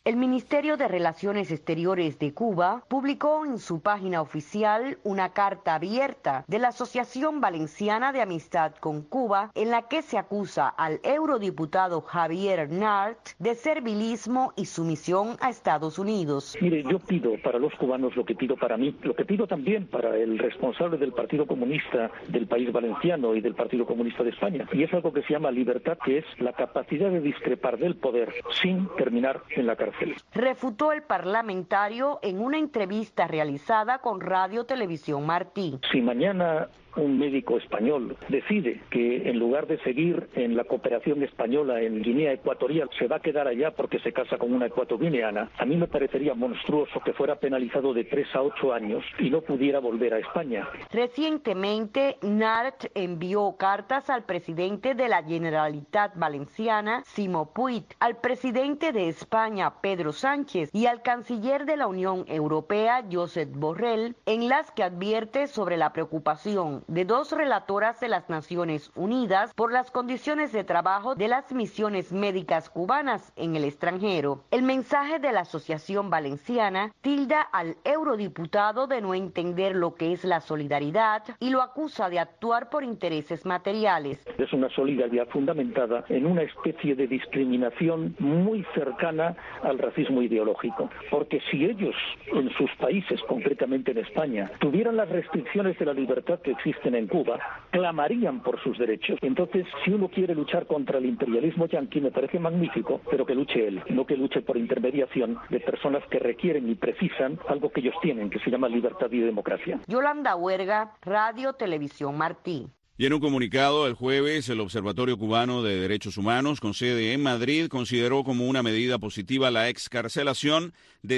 El Ministerio de Relaciones Exteriores de Cuba publicó en su página oficial una carta abierta de la Asociación Valenciana de Amistad con Cuba, en la que se acusa al eurodiputado Javier Nart de servilismo y sumisión a Estados Unidos. Mire, yo pido para los cubanos lo que pido para mí, lo que pido también para el responsable del Partido Comunista del país valenciano y del Partido Comunista de España. Y es algo que se llama libertad, que es la capacidad de discrepar del poder sin terminar en la cárcel. Refutó el parlamentario en una entrevista realizada con Radio Televisión Martí. Si mañana un médico español decide que en lugar de seguir en la cooperación española en Guinea Ecuatorial se va a quedar allá porque se casa con una ecuatoguineana, a mí me parecería monstruoso que fuera penalizado de 3 a 8 años y no pudiera volver a España. Recientemente, Nart envió cartas al presidente de la Generalitat Valenciana, Ximo Puig, al presidente de España, Pedro Sánchez, y al canciller de la Unión Europea, Josep Borrell, en las que advierte sobre la preocupación de 2 relatoras de las Naciones Unidas por las condiciones de trabajo de las misiones médicas cubanas en el extranjero. El mensaje de la Asociación Valenciana tilda al eurodiputado de no entender lo que es la solidaridad y lo acusa de actuar por intereses materiales. Es una solidaridad fundamentada en una especie de discriminación muy cercana al racismo ideológico, porque si ellos en sus países, concretamente en España, tuvieran las restricciones de la libertad que existen en Cuba, clamarían por sus derechos. Entonces, si uno quiere luchar contra el imperialismo yanqui, me parece magnífico, pero que luche él, no que luche por intermediación de personas que requieren y precisan algo que ellos tienen, que se llama libertad y democracia. Yolanda Huerga, Radio Televisión Martí. Y en un comunicado el jueves, el Observatorio Cubano de Derechos Humanos, con sede en Madrid, consideró como una medida positiva la excarcelación de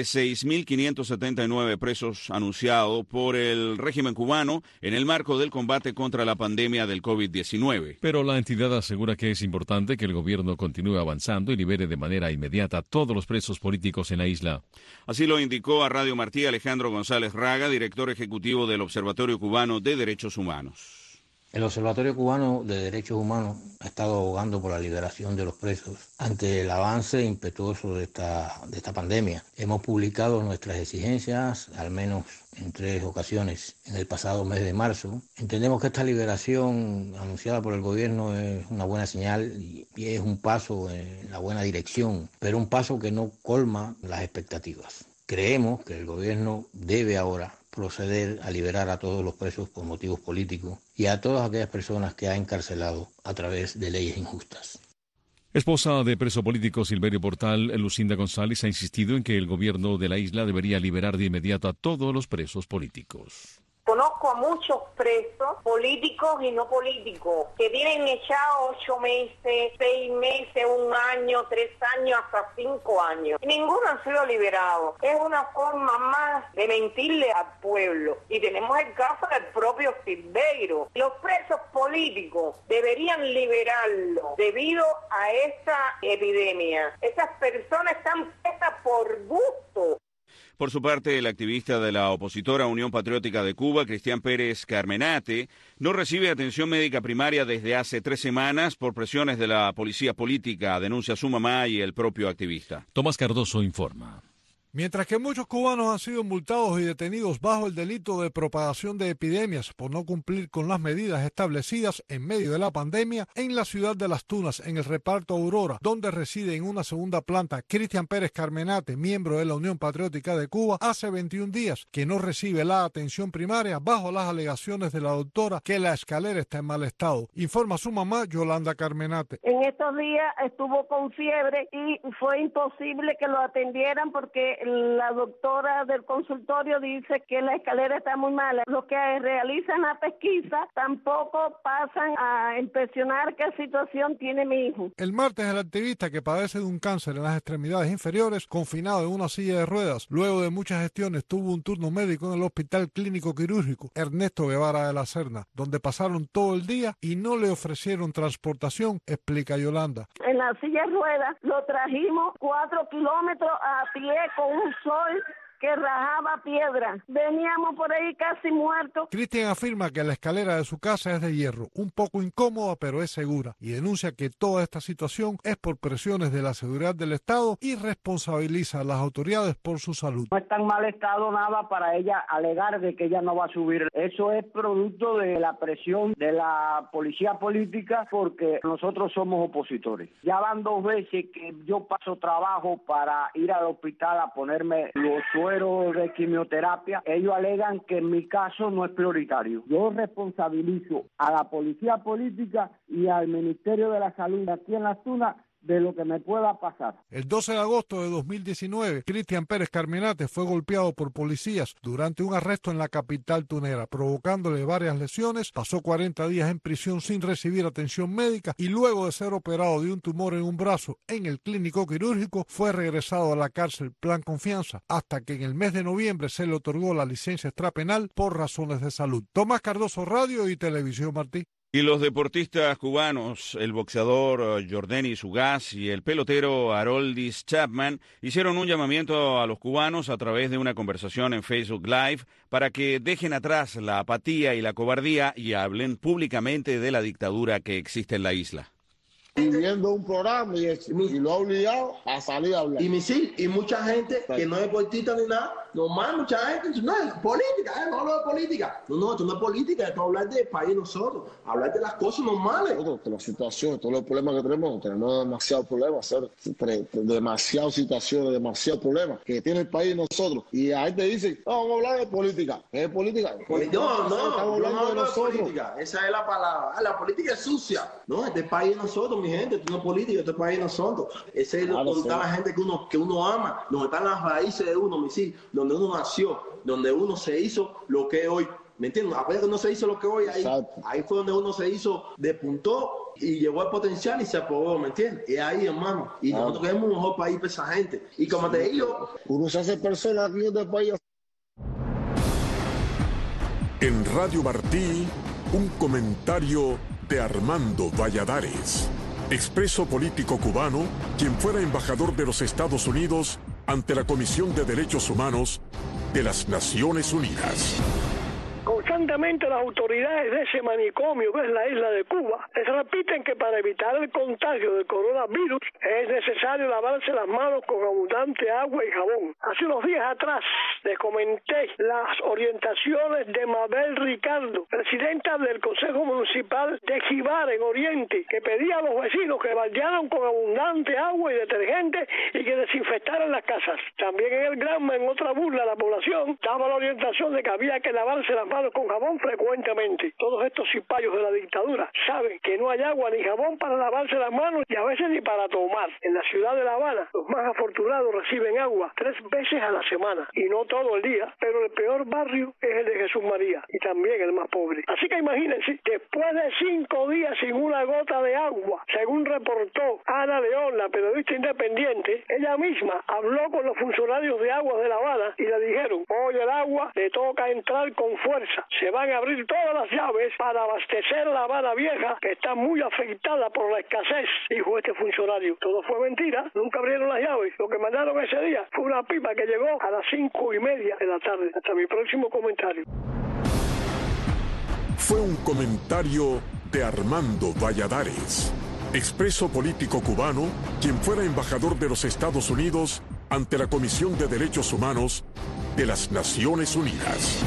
6.579 presos anunciado por el régimen cubano en el marco del combate contra la pandemia del COVID-19. Pero la entidad asegura que es importante que el gobierno continúe avanzando y libere de manera inmediata a todos los presos políticos en la isla. Así lo indicó a Radio Martí Alejandro González Raga, director ejecutivo del Observatorio Cubano de Derechos Humanos. El Observatorio Cubano de Derechos Humanos ha estado abogando por la liberación de los presos ante el avance impetuoso de esta pandemia. Hemos publicado nuestras exigencias, al menos en 3 ocasiones, en el pasado mes de marzo. Entendemos que esta liberación anunciada por el gobierno es una buena señal y es un paso en la buena dirección, pero un paso que no colma las expectativas. Creemos que el gobierno debe ahora proceder a liberar a todos los presos por motivos políticos y a todas aquellas personas que ha encarcelado a través de leyes injustas. Esposa de preso político Silverio Portal, Lucinda González ha insistido en que el gobierno de la isla debería liberar de inmediato a todos los presos políticos. Conozco a muchos presos, políticos y no políticos, que tienen echados 8 meses, 6 meses, 1 año, 3 años, hasta 5 años. Y ninguno ha sido liberado. Es una forma más de mentirle al pueblo. Y tenemos el caso del propio Silverio. Los presos políticos deberían liberarlo debido a esta epidemia. Esas personas están presas por gusto. Por su parte, el activista de la opositora Unión Patriótica de Cuba, Cristian Pérez Carmenate, no recibe atención médica primaria desde hace 3 semanas por presiones de la policía política, denuncia su mamá y el propio activista. Tomás Cardoso informa. Mientras que muchos cubanos han sido multados y detenidos bajo el delito de propagación de epidemias por no cumplir con las medidas establecidas en medio de la pandemia, en la ciudad de Las Tunas, en el reparto Aurora, donde reside en una segunda planta, Cristian Pérez Carmenate, miembro de la Unión Patriótica de Cuba, hace 21 días que no recibe la atención primaria bajo las alegaciones de la doctora que la escalera está en mal estado. Informa su mamá, Yolanda Carmenate. En estos días estuvo con fiebre y fue imposible que lo atendieran porque la doctora del consultorio dice que la escalera está muy mala. Los que realizan la pesquisa tampoco pasan a inspeccionar qué situación tiene mi hijo. El martes el activista, que padece de un cáncer en las extremidades inferiores, confinado en una silla de ruedas, luego de muchas gestiones tuvo un turno médico en el Hospital Clínico Quirúrgico Ernesto Guevara de la Serna, donde pasaron todo el día y no le ofrecieron transportación, explica Yolanda. En la silla de ruedas lo trajimos 4 kilómetros a pie con un sol que rajaba piedra. Veníamos por ahí casi muertos. Cristian afirma que la escalera de su casa es de hierro, un poco incómoda, pero es segura, y denuncia que toda esta situación es por presiones de la seguridad del Estado y responsabiliza a las autoridades por su salud. No está en mal estado nada para ella alegar de que ella no va a subir. Eso es producto de la presión de la policía política, porque nosotros somos opositores. Ya van 2 veces que yo paso trabajo para ir al hospital a ponerme los sueros de quimioterapia. Ellos alegan que en mi caso no es prioritario. Yo responsabilizo a la policía política y al Ministerio de la Salud aquí en Las Tunas de lo que me pueda pasar. El 12 de agosto de 2019, Cristian Pérez Carmenate fue golpeado por policías durante un arresto en la capital tunera, provocándole varias lesiones. Pasó 40 días en prisión sin recibir atención médica y luego de ser operado de un tumor en un brazo en el clínico quirúrgico, fue regresado a la cárcel Plan Confianza hasta que en el mes de noviembre se le otorgó la licencia extrapenal por razones de salud. Tomás Cardoso, Radio y Televisión Martí. Y los deportistas cubanos, el boxeador Jordanis Ugas y el pelotero Aroldis Chapman, hicieron un llamamiento a los cubanos a través de una conversación en Facebook Live para que dejen atrás la apatía y la cobardía y hablen públicamente de la dictadura que existe en la isla. Y viendo un programa y lo ha obligado a salir a hablar. Y misil, y mucha gente que no es deportista ni nada, normal, mucha gente, no es política, no hablo de política. No, esto no es política, esto es hablar del país nosotros, hablar de las cosas normales. De la situación, todos los problemas que tenemos demasiados problemas, demasiadas situaciones, demasiados problemas que tiene el país nosotros. Y ahí te dicen, no, vamos a hablar de política. ¿Qué es política? No, estamos hablando de nosotros. Política. Esa es la palabra. La política es sucia. No, este país es nosotros, mi gente, esto no es política, este país es nosotros. Ese es donde está la gente que uno ama, donde están las raíces de uno, misil, donde uno nació, donde uno se hizo lo que es hoy. ¿Me entiendes? A ver que no se hizo lo que hoy, ahí fue donde uno se hizo, depuntó y llegó al potencial y se aprobó, ¿me entiendes? Y ahí, hermano. Y nosotros queremos un mejor país para esa gente. Y como te digo, uno se hace persona aquí en este país. En Radio Martí, un comentario de Armando Valladares, expreso político cubano, quien fuera embajador de los Estados Unidos ante la Comisión de Derechos Humanos de las Naciones Unidas. Constantemente las autoridades de ese manicomio que es la isla de Cuba les repiten que para evitar el contagio del coronavirus es necesario lavarse las manos con abundante agua y jabón. Hace unos días atrás les comenté las orientaciones de Mabel Ricardo, presidenta del Consejo Municipal de Jibar en Oriente, que pedía a los vecinos que baldearan con abundante agua y detergente y que desinfectaran las casas. También en el Granma, en otra burla a la población, daba la orientación de que había que lavarse las manos con jabón frecuentemente. Todos estos cipayos de la dictadura saben que no hay agua ni jabón para lavarse las manos y a veces ni para tomar. En la ciudad de La Habana, los más afortunados reciben agua 3 veces a la semana y no todo el día, pero el peor barrio es el de Jesús María y también el más pobre. Así que imagínense, después de 5 días sin una gota de agua, según reportó Ana León, la periodista independiente, ella misma habló con los funcionarios de Aguas de La Habana y le dijeron, hoy el agua le toca entrar con fuerza. Se van a abrir todas las llaves para abastecer La Habana Vieja, que está muy afectada por la escasez, dijo este funcionario. Todo fue mentira, nunca abrieron las llaves. Lo que mandaron ese día fue una pipa que llegó a las 5:30 de la tarde. Hasta mi próximo comentario. Fue un comentario de Armando Valladares, expreso político cubano, quien fuera embajador de los Estados Unidos ante la Comisión de Derechos Humanos de las Naciones Unidas.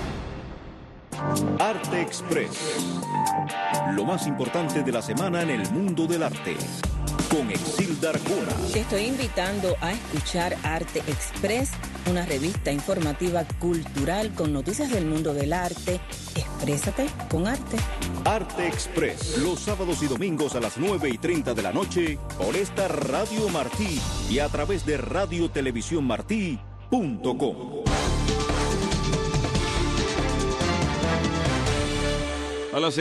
Arte Express. Lo más importante de la semana en el mundo del arte. Con Exilda Arjona. Te estoy invitando a escuchar Arte Express, una revista informativa cultural con noticias del mundo del arte. Exprésate con arte. Arte Express, los sábados y domingos a las 9:30 de la noche por esta Radio Martí y a través de radiotelevisiónmartí.com. A las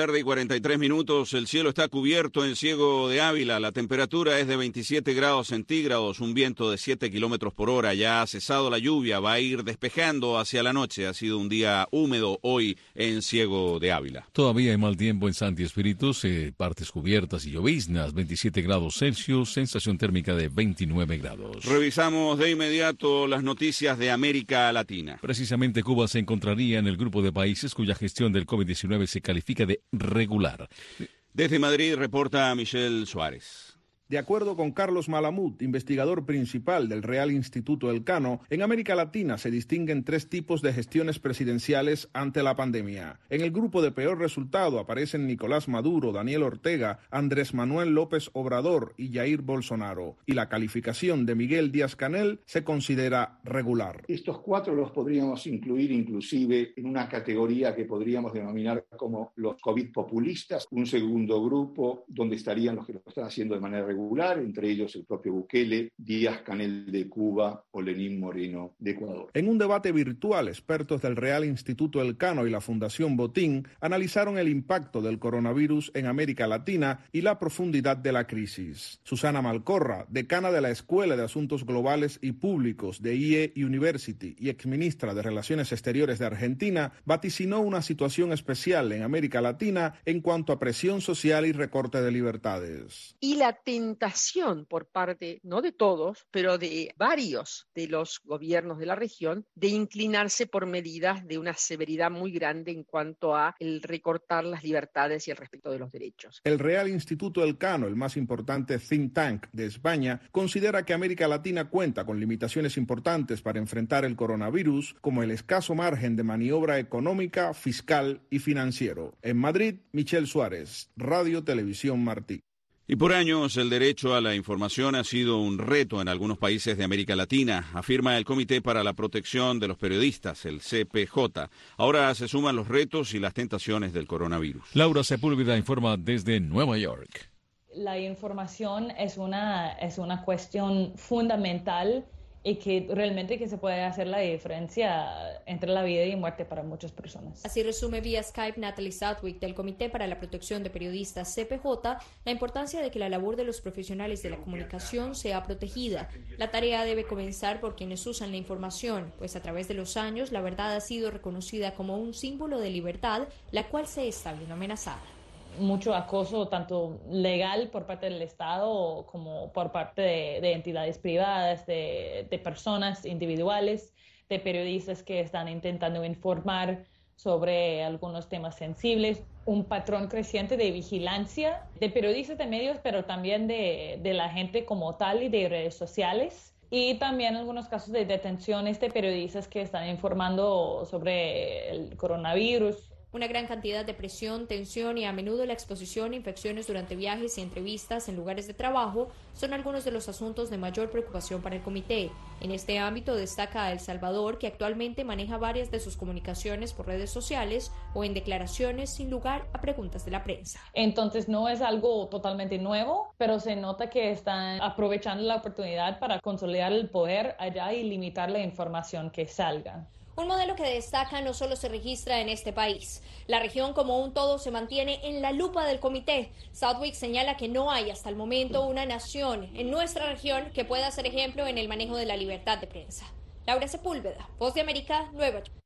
6:43 el cielo está cubierto en Ciego de Ávila. La temperatura es de 27 grados centígrados, un viento de 7 kilómetros por hora. Ya ha cesado la lluvia, va a ir despejando hacia la noche. Ha sido un día húmedo hoy en Ciego de Ávila. Todavía hay mal tiempo en Santi Espíritus, partes cubiertas y lloviznas, 27 grados Celsius, sensación térmica de 29 grados. Revisamos de inmediato las noticias de América Latina. Precisamente Cuba se encontraría en el grupo de países cuya gestión del COVID-19 se califica de regular. Desde Madrid reporta Michelle Suárez. De acuerdo con Carlos Malamud, investigador principal del Real Instituto Elcano, en América Latina se distinguen 3 tipos de gestiones presidenciales ante la pandemia. En el grupo de peor resultado aparecen Nicolás Maduro, Daniel Ortega, Andrés Manuel López Obrador y Jair Bolsonaro. Y la calificación de Miguel Díaz-Canel se considera regular. Estos 4 los podríamos incluir inclusive en una categoría que podríamos denominar como los COVID populistas. Un segundo grupo donde estarían los que lo están haciendo de manera regular, entre ellos el propio Bukele, Díaz-Canel de Cuba o Lenín Moreno de Ecuador. En un debate virtual, expertos del Real Instituto Elcano y la Fundación Botín analizaron el impacto del coronavirus en América Latina y la profundidad de la crisis. Susana Malcorra, decana de la Escuela de Asuntos Globales y Públicos de IE University y exministra de Relaciones Exteriores de Argentina, vaticinó una situación especial en América Latina en cuanto a presión social y recorte de libertades. Y la tentación por parte, no de todos, pero de varios de los gobiernos de la región, de inclinarse por medidas de una severidad muy grande en cuanto a el recortar las libertades y el respeto de los derechos. El Real Instituto Elcano, el más importante think tank de España, considera que América Latina cuenta con limitaciones importantes para enfrentar el coronavirus, como el escaso margen de maniobra económica, fiscal y financiero. En Madrid, Michelle Suárez, Radio Televisión Martí. Y por años el derecho a la información ha sido un reto en algunos países de América Latina, afirma el Comité para la Protección de los Periodistas, el CPJ. Ahora se suman los retos y las tentaciones del coronavirus. Laura Sepúlveda informa desde Nueva York. La información es una cuestión fundamental y que realmente que se puede hacer la diferencia entre la vida y muerte para muchas personas. Así resume vía Skype Natalie Southwick del Comité para la Protección de Periodistas CPJ la importancia de que la labor de los profesionales de la comunicación sea protegida. La tarea debe comenzar por quienes usan la información, pues a través de los años la verdad ha sido reconocida como un símbolo de libertad, la cual se está viendo amenazada. Mucho acoso, tanto legal por parte del Estado como por parte de entidades privadas, de personas individuales, de periodistas que están intentando informar sobre algunos temas sensibles. Un patrón creciente de vigilancia de periodistas de medios, pero también de la gente como tal y de redes sociales. Y también algunos casos de detenciones de periodistas que están informando sobre el coronavirus. Una gran cantidad de presión, tensión y a menudo la exposición a infecciones durante viajes y entrevistas en lugares de trabajo son algunos de los asuntos de mayor preocupación para el comité. En este ámbito destaca a El Salvador, que actualmente maneja varias de sus comunicaciones por redes sociales o en declaraciones sin lugar a preguntas de la prensa. Entonces no es algo totalmente nuevo, pero se nota que están aprovechando la oportunidad para consolidar el poder allá y limitar la información que salga. Un modelo que destaca no solo se registra en este país. La región como un todo se mantiene en la lupa del comité. Southwick señala que no hay hasta el momento una nación en nuestra región que pueda ser ejemplo en el manejo de la libertad de prensa. Laura Sepúlveda, Voz de América, Nueva York.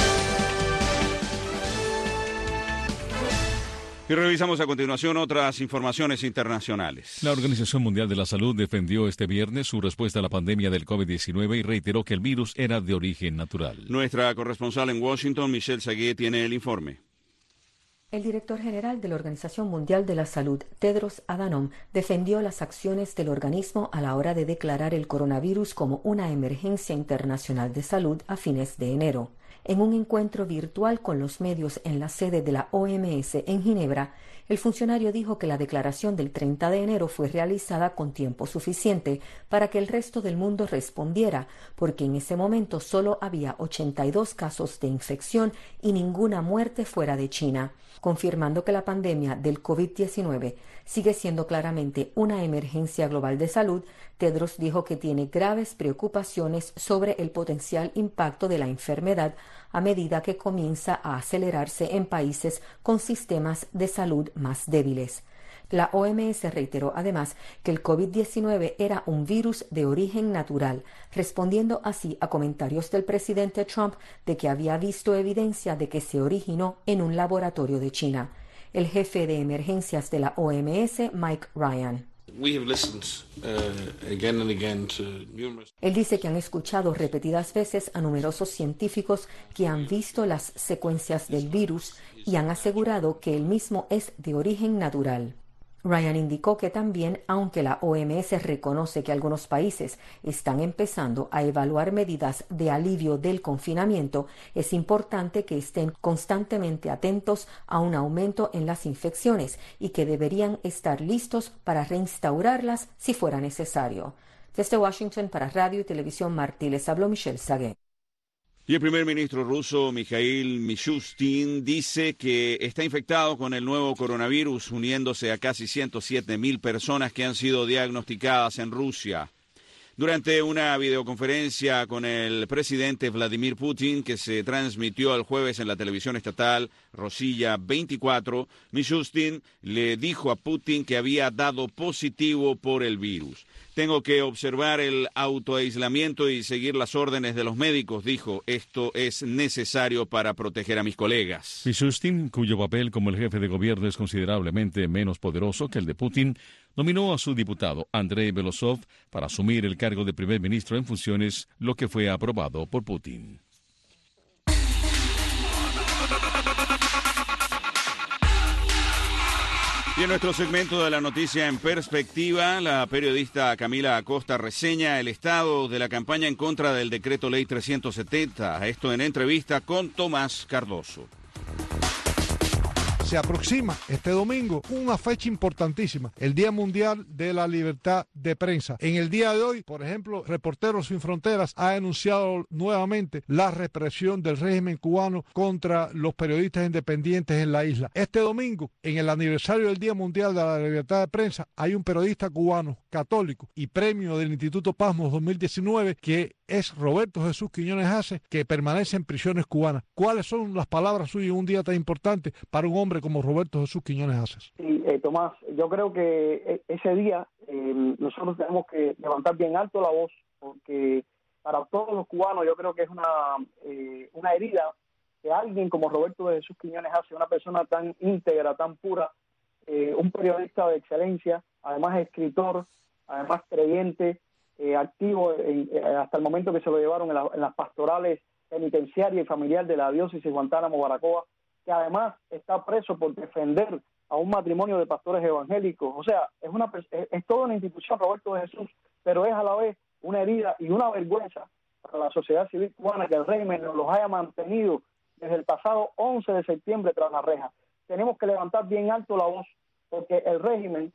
Y revisamos a continuación otras informaciones internacionales. La Organización Mundial de la Salud defendió este viernes su respuesta a la pandemia del COVID-19 y reiteró que el virus era de origen natural. Nuestra corresponsal en Washington, Michelle Sagué, tiene el informe. El director general de la Organización Mundial de la Salud, Tedros Adhanom, defendió las acciones del organismo a la hora de declarar el coronavirus como una emergencia internacional de salud a fines de enero. En un encuentro virtual con los medios en la sede de la OMS en Ginebra, el funcionario dijo que la declaración del 30 de enero fue realizada con tiempo suficiente para que el resto del mundo respondiera, porque en ese momento solo había 82 casos de infección y ninguna muerte fuera de China, confirmando que la pandemia del COVID-19 sigue siendo claramente una emergencia global de salud. Tedros dijo que tiene graves preocupaciones sobre el potencial impacto de la enfermedad a medida que comienza a acelerarse en países con sistemas de salud más débiles. La OMS reiteró además que el COVID-19 era un virus de origen natural, respondiendo así a comentarios del presidente Trump de que había visto evidencia de que se originó en un laboratorio de China. El jefe de emergencias de la OMS, Mike Ryan. Él dice que han escuchado repetidas veces a numerosos científicos que han visto las secuencias del virus y han asegurado que el mismo es de origen natural. Ryan indicó que también, aunque la OMS reconoce que algunos países están empezando a evaluar medidas de alivio del confinamiento, es importante que estén constantemente atentos a un aumento en las infecciones y que deberían estar listos para reinstaurarlas si fuera necesario. Desde Washington para Radio y Televisión Martí les habló Michelle Sagué. Y el primer ministro ruso, Mikhail Mishustin, dice que está infectado con el nuevo coronavirus, uniéndose a casi 107.000 personas que han sido diagnosticadas en Rusia. Durante una videoconferencia con el presidente Vladimir Putin, que se transmitió el jueves en la televisión estatal Rossiya 24, Mishustin le dijo a Putin que había dado positivo por el virus. Tengo que observar el autoaislamiento y seguir las órdenes de los médicos, dijo. Esto es necesario para proteger a mis colegas. Mishustin, cuyo papel como el jefe de gobierno es considerablemente menos poderoso que el de Putin, nominó a su diputado Andrei Belosov para asumir el cargo de primer ministro en funciones, lo que fue aprobado por Putin. Y en nuestro segmento de la noticia en perspectiva, la periodista Camila Acosta reseña el estado de la campaña en contra del decreto ley 370. Esto en entrevista con Tomás Cardoso. Se aproxima este domingo una fecha importantísima, el Día Mundial de la Libertad de Prensa. En el día de hoy, por ejemplo, Reporteros Sin Fronteras ha denunciado nuevamente la represión del régimen cubano contra los periodistas independientes en la isla. Este domingo, en el aniversario del Día Mundial de la Libertad de Prensa, hay un periodista cubano católico y premio del Instituto Pasmos 2019 que es Roberto Jesús Quiñones Ace, que permanece en prisiones cubanas. ¿Cuáles son las palabras suyas en un día tan importante para un hombre como Roberto Jesús Quiñones Ace? Sí, Tomás, yo creo que ese día nosotros tenemos que levantar bien alto la voz, porque para todos los cubanos yo creo que es una herida que alguien como Roberto Jesús Quiñones Ace, una persona tan íntegra, tan pura, un periodista de excelencia, además escritor, además creyente, activo hasta el momento que se lo llevaron en las pastorales penitenciaria y familiar de la diócesis Guantánamo Baracoa, que además está preso por defender a un matrimonio de pastores evangélicos. O sea, es toda una institución, Roberto de Jesús, pero es a la vez una herida y una vergüenza para la sociedad civil cubana que el régimen los haya mantenido desde el pasado 11 de septiembre tras la reja. Tenemos que levantar bien alto la voz, porque el régimen,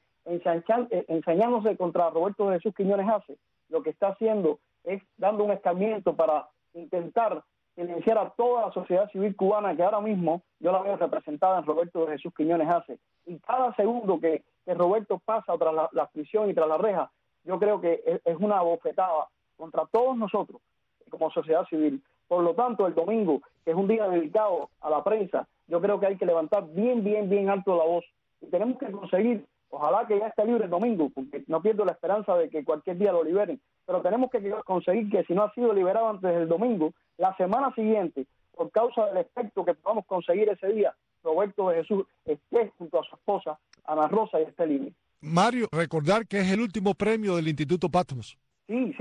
ensañándose contra Roberto de Jesús Quiñones Ace, lo que está haciendo es dando un escarmiento para intentar silenciar a toda la sociedad civil cubana, que ahora mismo yo la veo representada en Roberto de Jesús Quiñones Ace. Y cada segundo que Roberto pasa tras la prisión y tras la reja, yo creo que es una bofetada contra todos nosotros como sociedad civil. Por lo tanto, el domingo, que es un día dedicado a la prensa, yo creo que hay que levantar bien alto la voz. Y tenemos que conseguir, ojalá que ya esté libre el domingo, porque no pierdo la esperanza de que cualquier día lo liberen, pero tenemos que conseguir que si no ha sido liberado antes del domingo, la semana siguiente, por causa del efecto que podamos conseguir ese día, Roberto de Jesús esté junto a su esposa, Ana Rosa, y esté libre. Mario, recordar que es el último premio del Instituto Patmos. Sí,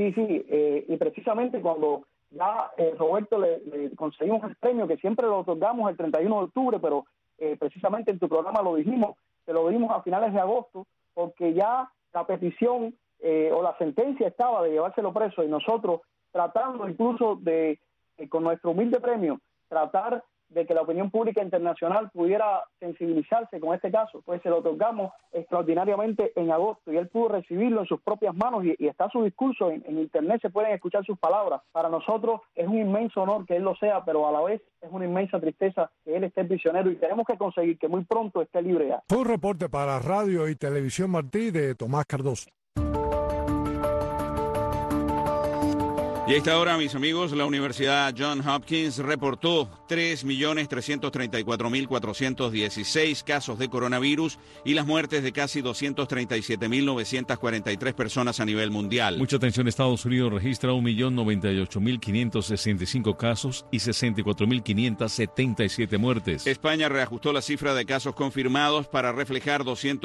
y precisamente cuando ya Roberto le conseguimos el premio, que siempre lo otorgamos el 31 de octubre, pero precisamente en tu programa lo dijimos, que lo dimos a finales de agosto, porque ya la petición o la sentencia estaba de llevárselo preso, y nosotros tratando incluso de, con nuestro humilde premio, tratar de que la opinión pública internacional pudiera sensibilizarse con este caso, pues se lo otorgamos extraordinariamente en agosto y él pudo recibirlo en sus propias manos y está su discurso en internet, se pueden escuchar sus palabras. Para nosotros es un inmenso honor que él lo sea, pero a la vez es una inmensa tristeza que él esté prisionero y tenemos que conseguir que muy pronto esté libre ya. Fue un reporte para Radio y Televisión Martí de Tomás Cardoso. Y a esta hora, mis amigos, la Universidad Johns Hopkins reportó 3.334.416 casos de coronavirus y las muertes de casi 237.943 personas a nivel mundial. Mucha atención, Estados Unidos registra 1.098.565 casos y 64.577 muertes. España reajustó la cifra de casos confirmados para reflejar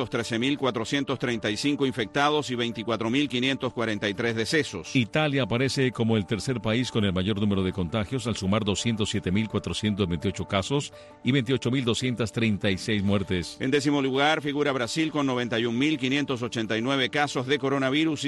213.435 infectados y 24.543 decesos. Italia aparece como el tercer país con el mayor número de contagios al sumar 207.428 casos y 28.236 muertes. En décimo lugar figura Brasil con 91.589 casos de coronavirus y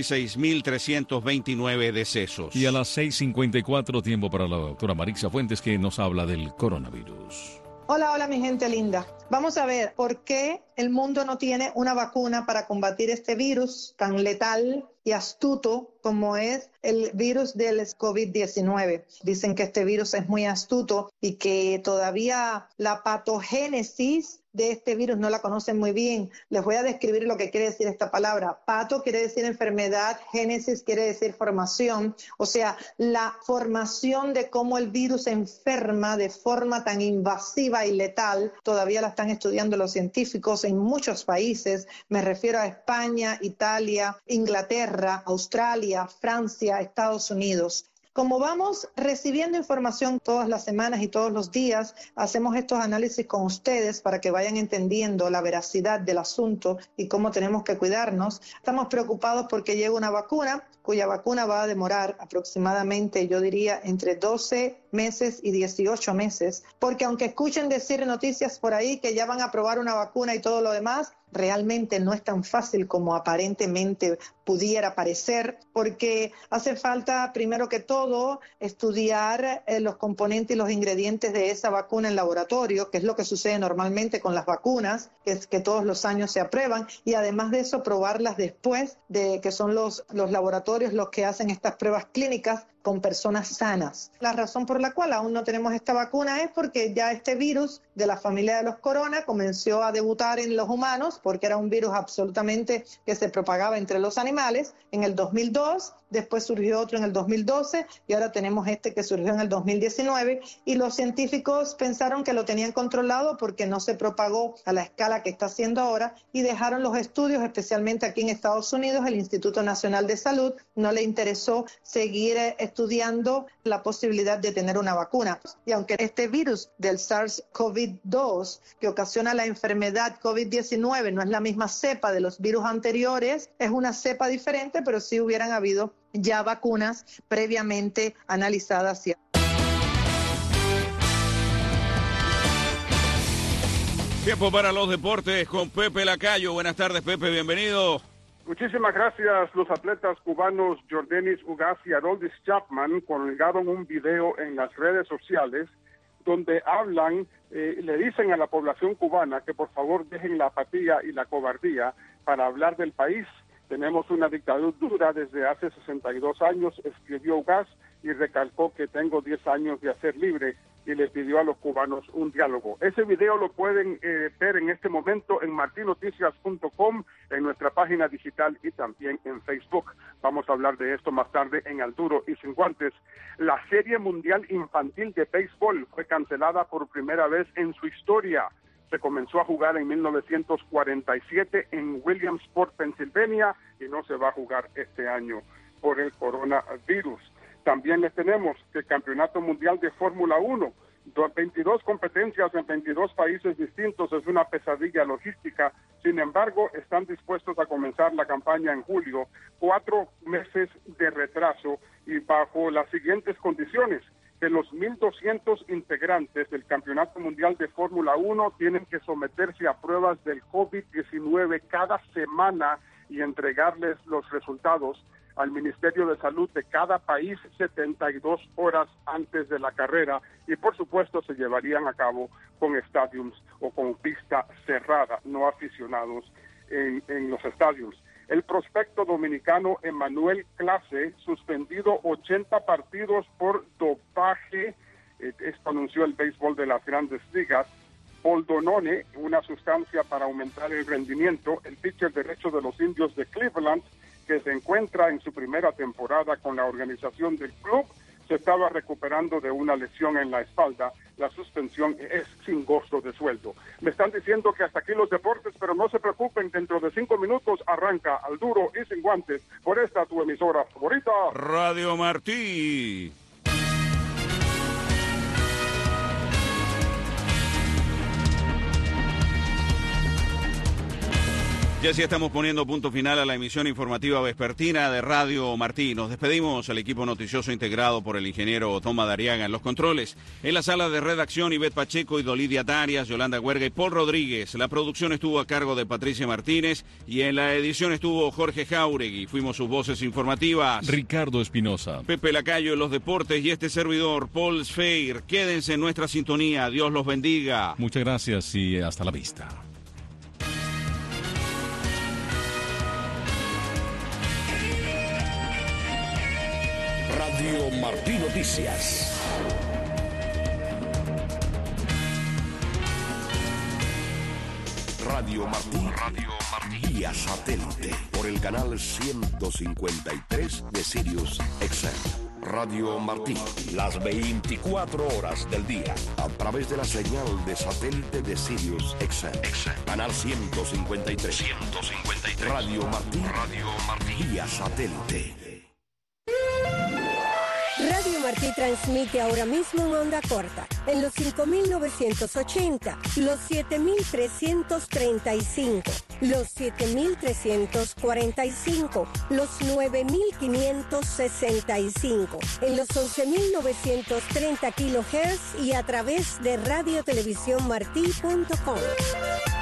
6.329 decesos. Y a las 6:54, tiempo para la doctora Marixa Fuentes, que nos habla del coronavirus. Hola mi gente linda. Vamos a ver por qué el mundo no tiene una vacuna para combatir este virus tan letal y astuto como es el virus del COVID-19. Dicen que este virus es muy astuto y que todavía la patogénesis de este virus no la conocen muy bien. Les voy a describir lo que quiere decir esta palabra. Pato quiere decir enfermedad, génesis quiere decir formación, o sea, la formación de cómo el virus enferma de forma tan invasiva y letal, todavía la están estudiando los científicos en muchos países. Me refiero a España, Italia, Inglaterra, Australia, Francia, Estados Unidos. Como vamos recibiendo información todas las semanas y todos los días, hacemos estos análisis con ustedes para que vayan entendiendo la veracidad del asunto y cómo tenemos que cuidarnos. Estamos preocupados porque llega una vacuna, cuya vacuna va a demorar aproximadamente, yo diría, entre 12 meses y 18 meses, porque aunque escuchen decir noticias por ahí que ya van a probar una vacuna y todo lo demás, realmente no es tan fácil como aparentemente pudiera parecer, porque hace falta, primero que todo, estudiar los componentes y los ingredientes de esa vacuna en laboratorio, que es lo que sucede normalmente con las vacunas, que es que todos los años se aprueban, y además de eso, probarlas después, de que son los laboratorios los que hacen estas pruebas clínicas con personas sanas. La razón por la cual aún no tenemos esta vacuna es porque ya este virus de la familia de los corona comenzó a debutar en los humanos, porque era un virus absolutamente que se propagaba entre los animales en el 2002, después surgió otro en el 2012 y ahora tenemos este que surgió en el 2019, y los científicos pensaron que lo tenían controlado porque no se propagó a la escala que está haciendo ahora y dejaron los estudios, especialmente aquí en Estados Unidos. El Instituto Nacional de Salud no le interesó seguir estudiando la posibilidad de tener una vacuna. Y aunque este virus del SARS-CoV-2 que ocasiona la enfermedad COVID-19 no es la misma cepa de los virus anteriores, es una cepa diferente, pero sí hubieran habido ya vacunas previamente analizadas. Tiempo para los deportes con Pepe Lacayo. Buenas tardes, Pepe, bienvenido. Muchísimas gracias. Los atletas cubanos Jordanis Ugas y Aroldis Chapman colgaron un video en las redes sociales donde hablan, le dicen a la población cubana que por favor dejen la apatía y la cobardía para hablar del país. Tenemos una dictadura desde hace 62 años, escribió Ugas, y recalcó que tengo 10 años de hacer libre, y le pidió a los cubanos un diálogo. Ese video lo pueden ver en este momento en martinoticias.com, en nuestra página digital y también en Facebook. Vamos a hablar de esto más tarde en Al Duro y Sin Guantes. La Serie Mundial Infantil de Béisbol fue cancelada por primera vez en su historia. Se comenzó a jugar en 1947 en Williamsport, Pensilvania, y no se va a jugar este año por el coronavirus. También les tenemos que el Campeonato Mundial de Fórmula 1, 22 competencias en 22 países distintos, es una pesadilla logística. Sin embargo, están dispuestos a comenzar la campaña en julio, 4 meses de retraso y bajo las siguientes condiciones: que los 1.200 integrantes del Campeonato Mundial de Fórmula 1 tienen que someterse a pruebas del COVID-19 cada semana y entregarles los resultados al Ministerio de Salud de cada país 72 horas antes de la carrera, y por supuesto se llevarían a cabo con estadios o con pista cerrada, no aficionados en los estadios. El prospecto dominicano Emmanuel Clase, suspendido 80 partidos por dopaje, esto anunció el béisbol de las Grandes Ligas. Poldonone, una sustancia para aumentar el rendimiento, el pitcher derecho de los Indios de Cleveland, que se encuentra en su primera temporada con la organización del club, se estaba recuperando de una lesión en la espalda. La suspensión es sin gozo de sueldo. Me están diciendo que hasta aquí los deportes, pero no se preocupen, dentro de 5 minutos arranca al duro y sin guantes por esta tu emisora favorita, Radio Martí. Ya sí estamos poniendo punto final a la emisión informativa vespertina de Radio Martí. Nos despedimos al equipo noticioso integrado por el ingeniero Tom Madariaga en los controles. En la sala de redacción, Ivette Pacheco y Dolidia Darias, Yolanda Huerga y Paul Rodríguez. La producción estuvo a cargo de Patricia Martínez y en la edición estuvo Jorge Jauregui. Fuimos sus voces informativas. Ricardo Espinosa. Pepe Lacayo en los deportes y este servidor, Paul Sfeir. Quédense en nuestra sintonía. Dios los bendiga. Muchas gracias y hasta la vista. Radio Martí Noticias. Radio Martí vía satélite por el canal 153 de Sirius XM. Radio Martí, las 24 horas del día, a través de la señal de satélite de Sirius XM. Canal 153. Radio Martí vía satélite. Radio Martí transmite ahora mismo en onda corta, en los 5.980, los 7.335, los 7.345, los 9.565, en los 11.930 kHz y a través de radiotelevisiónmartí.com.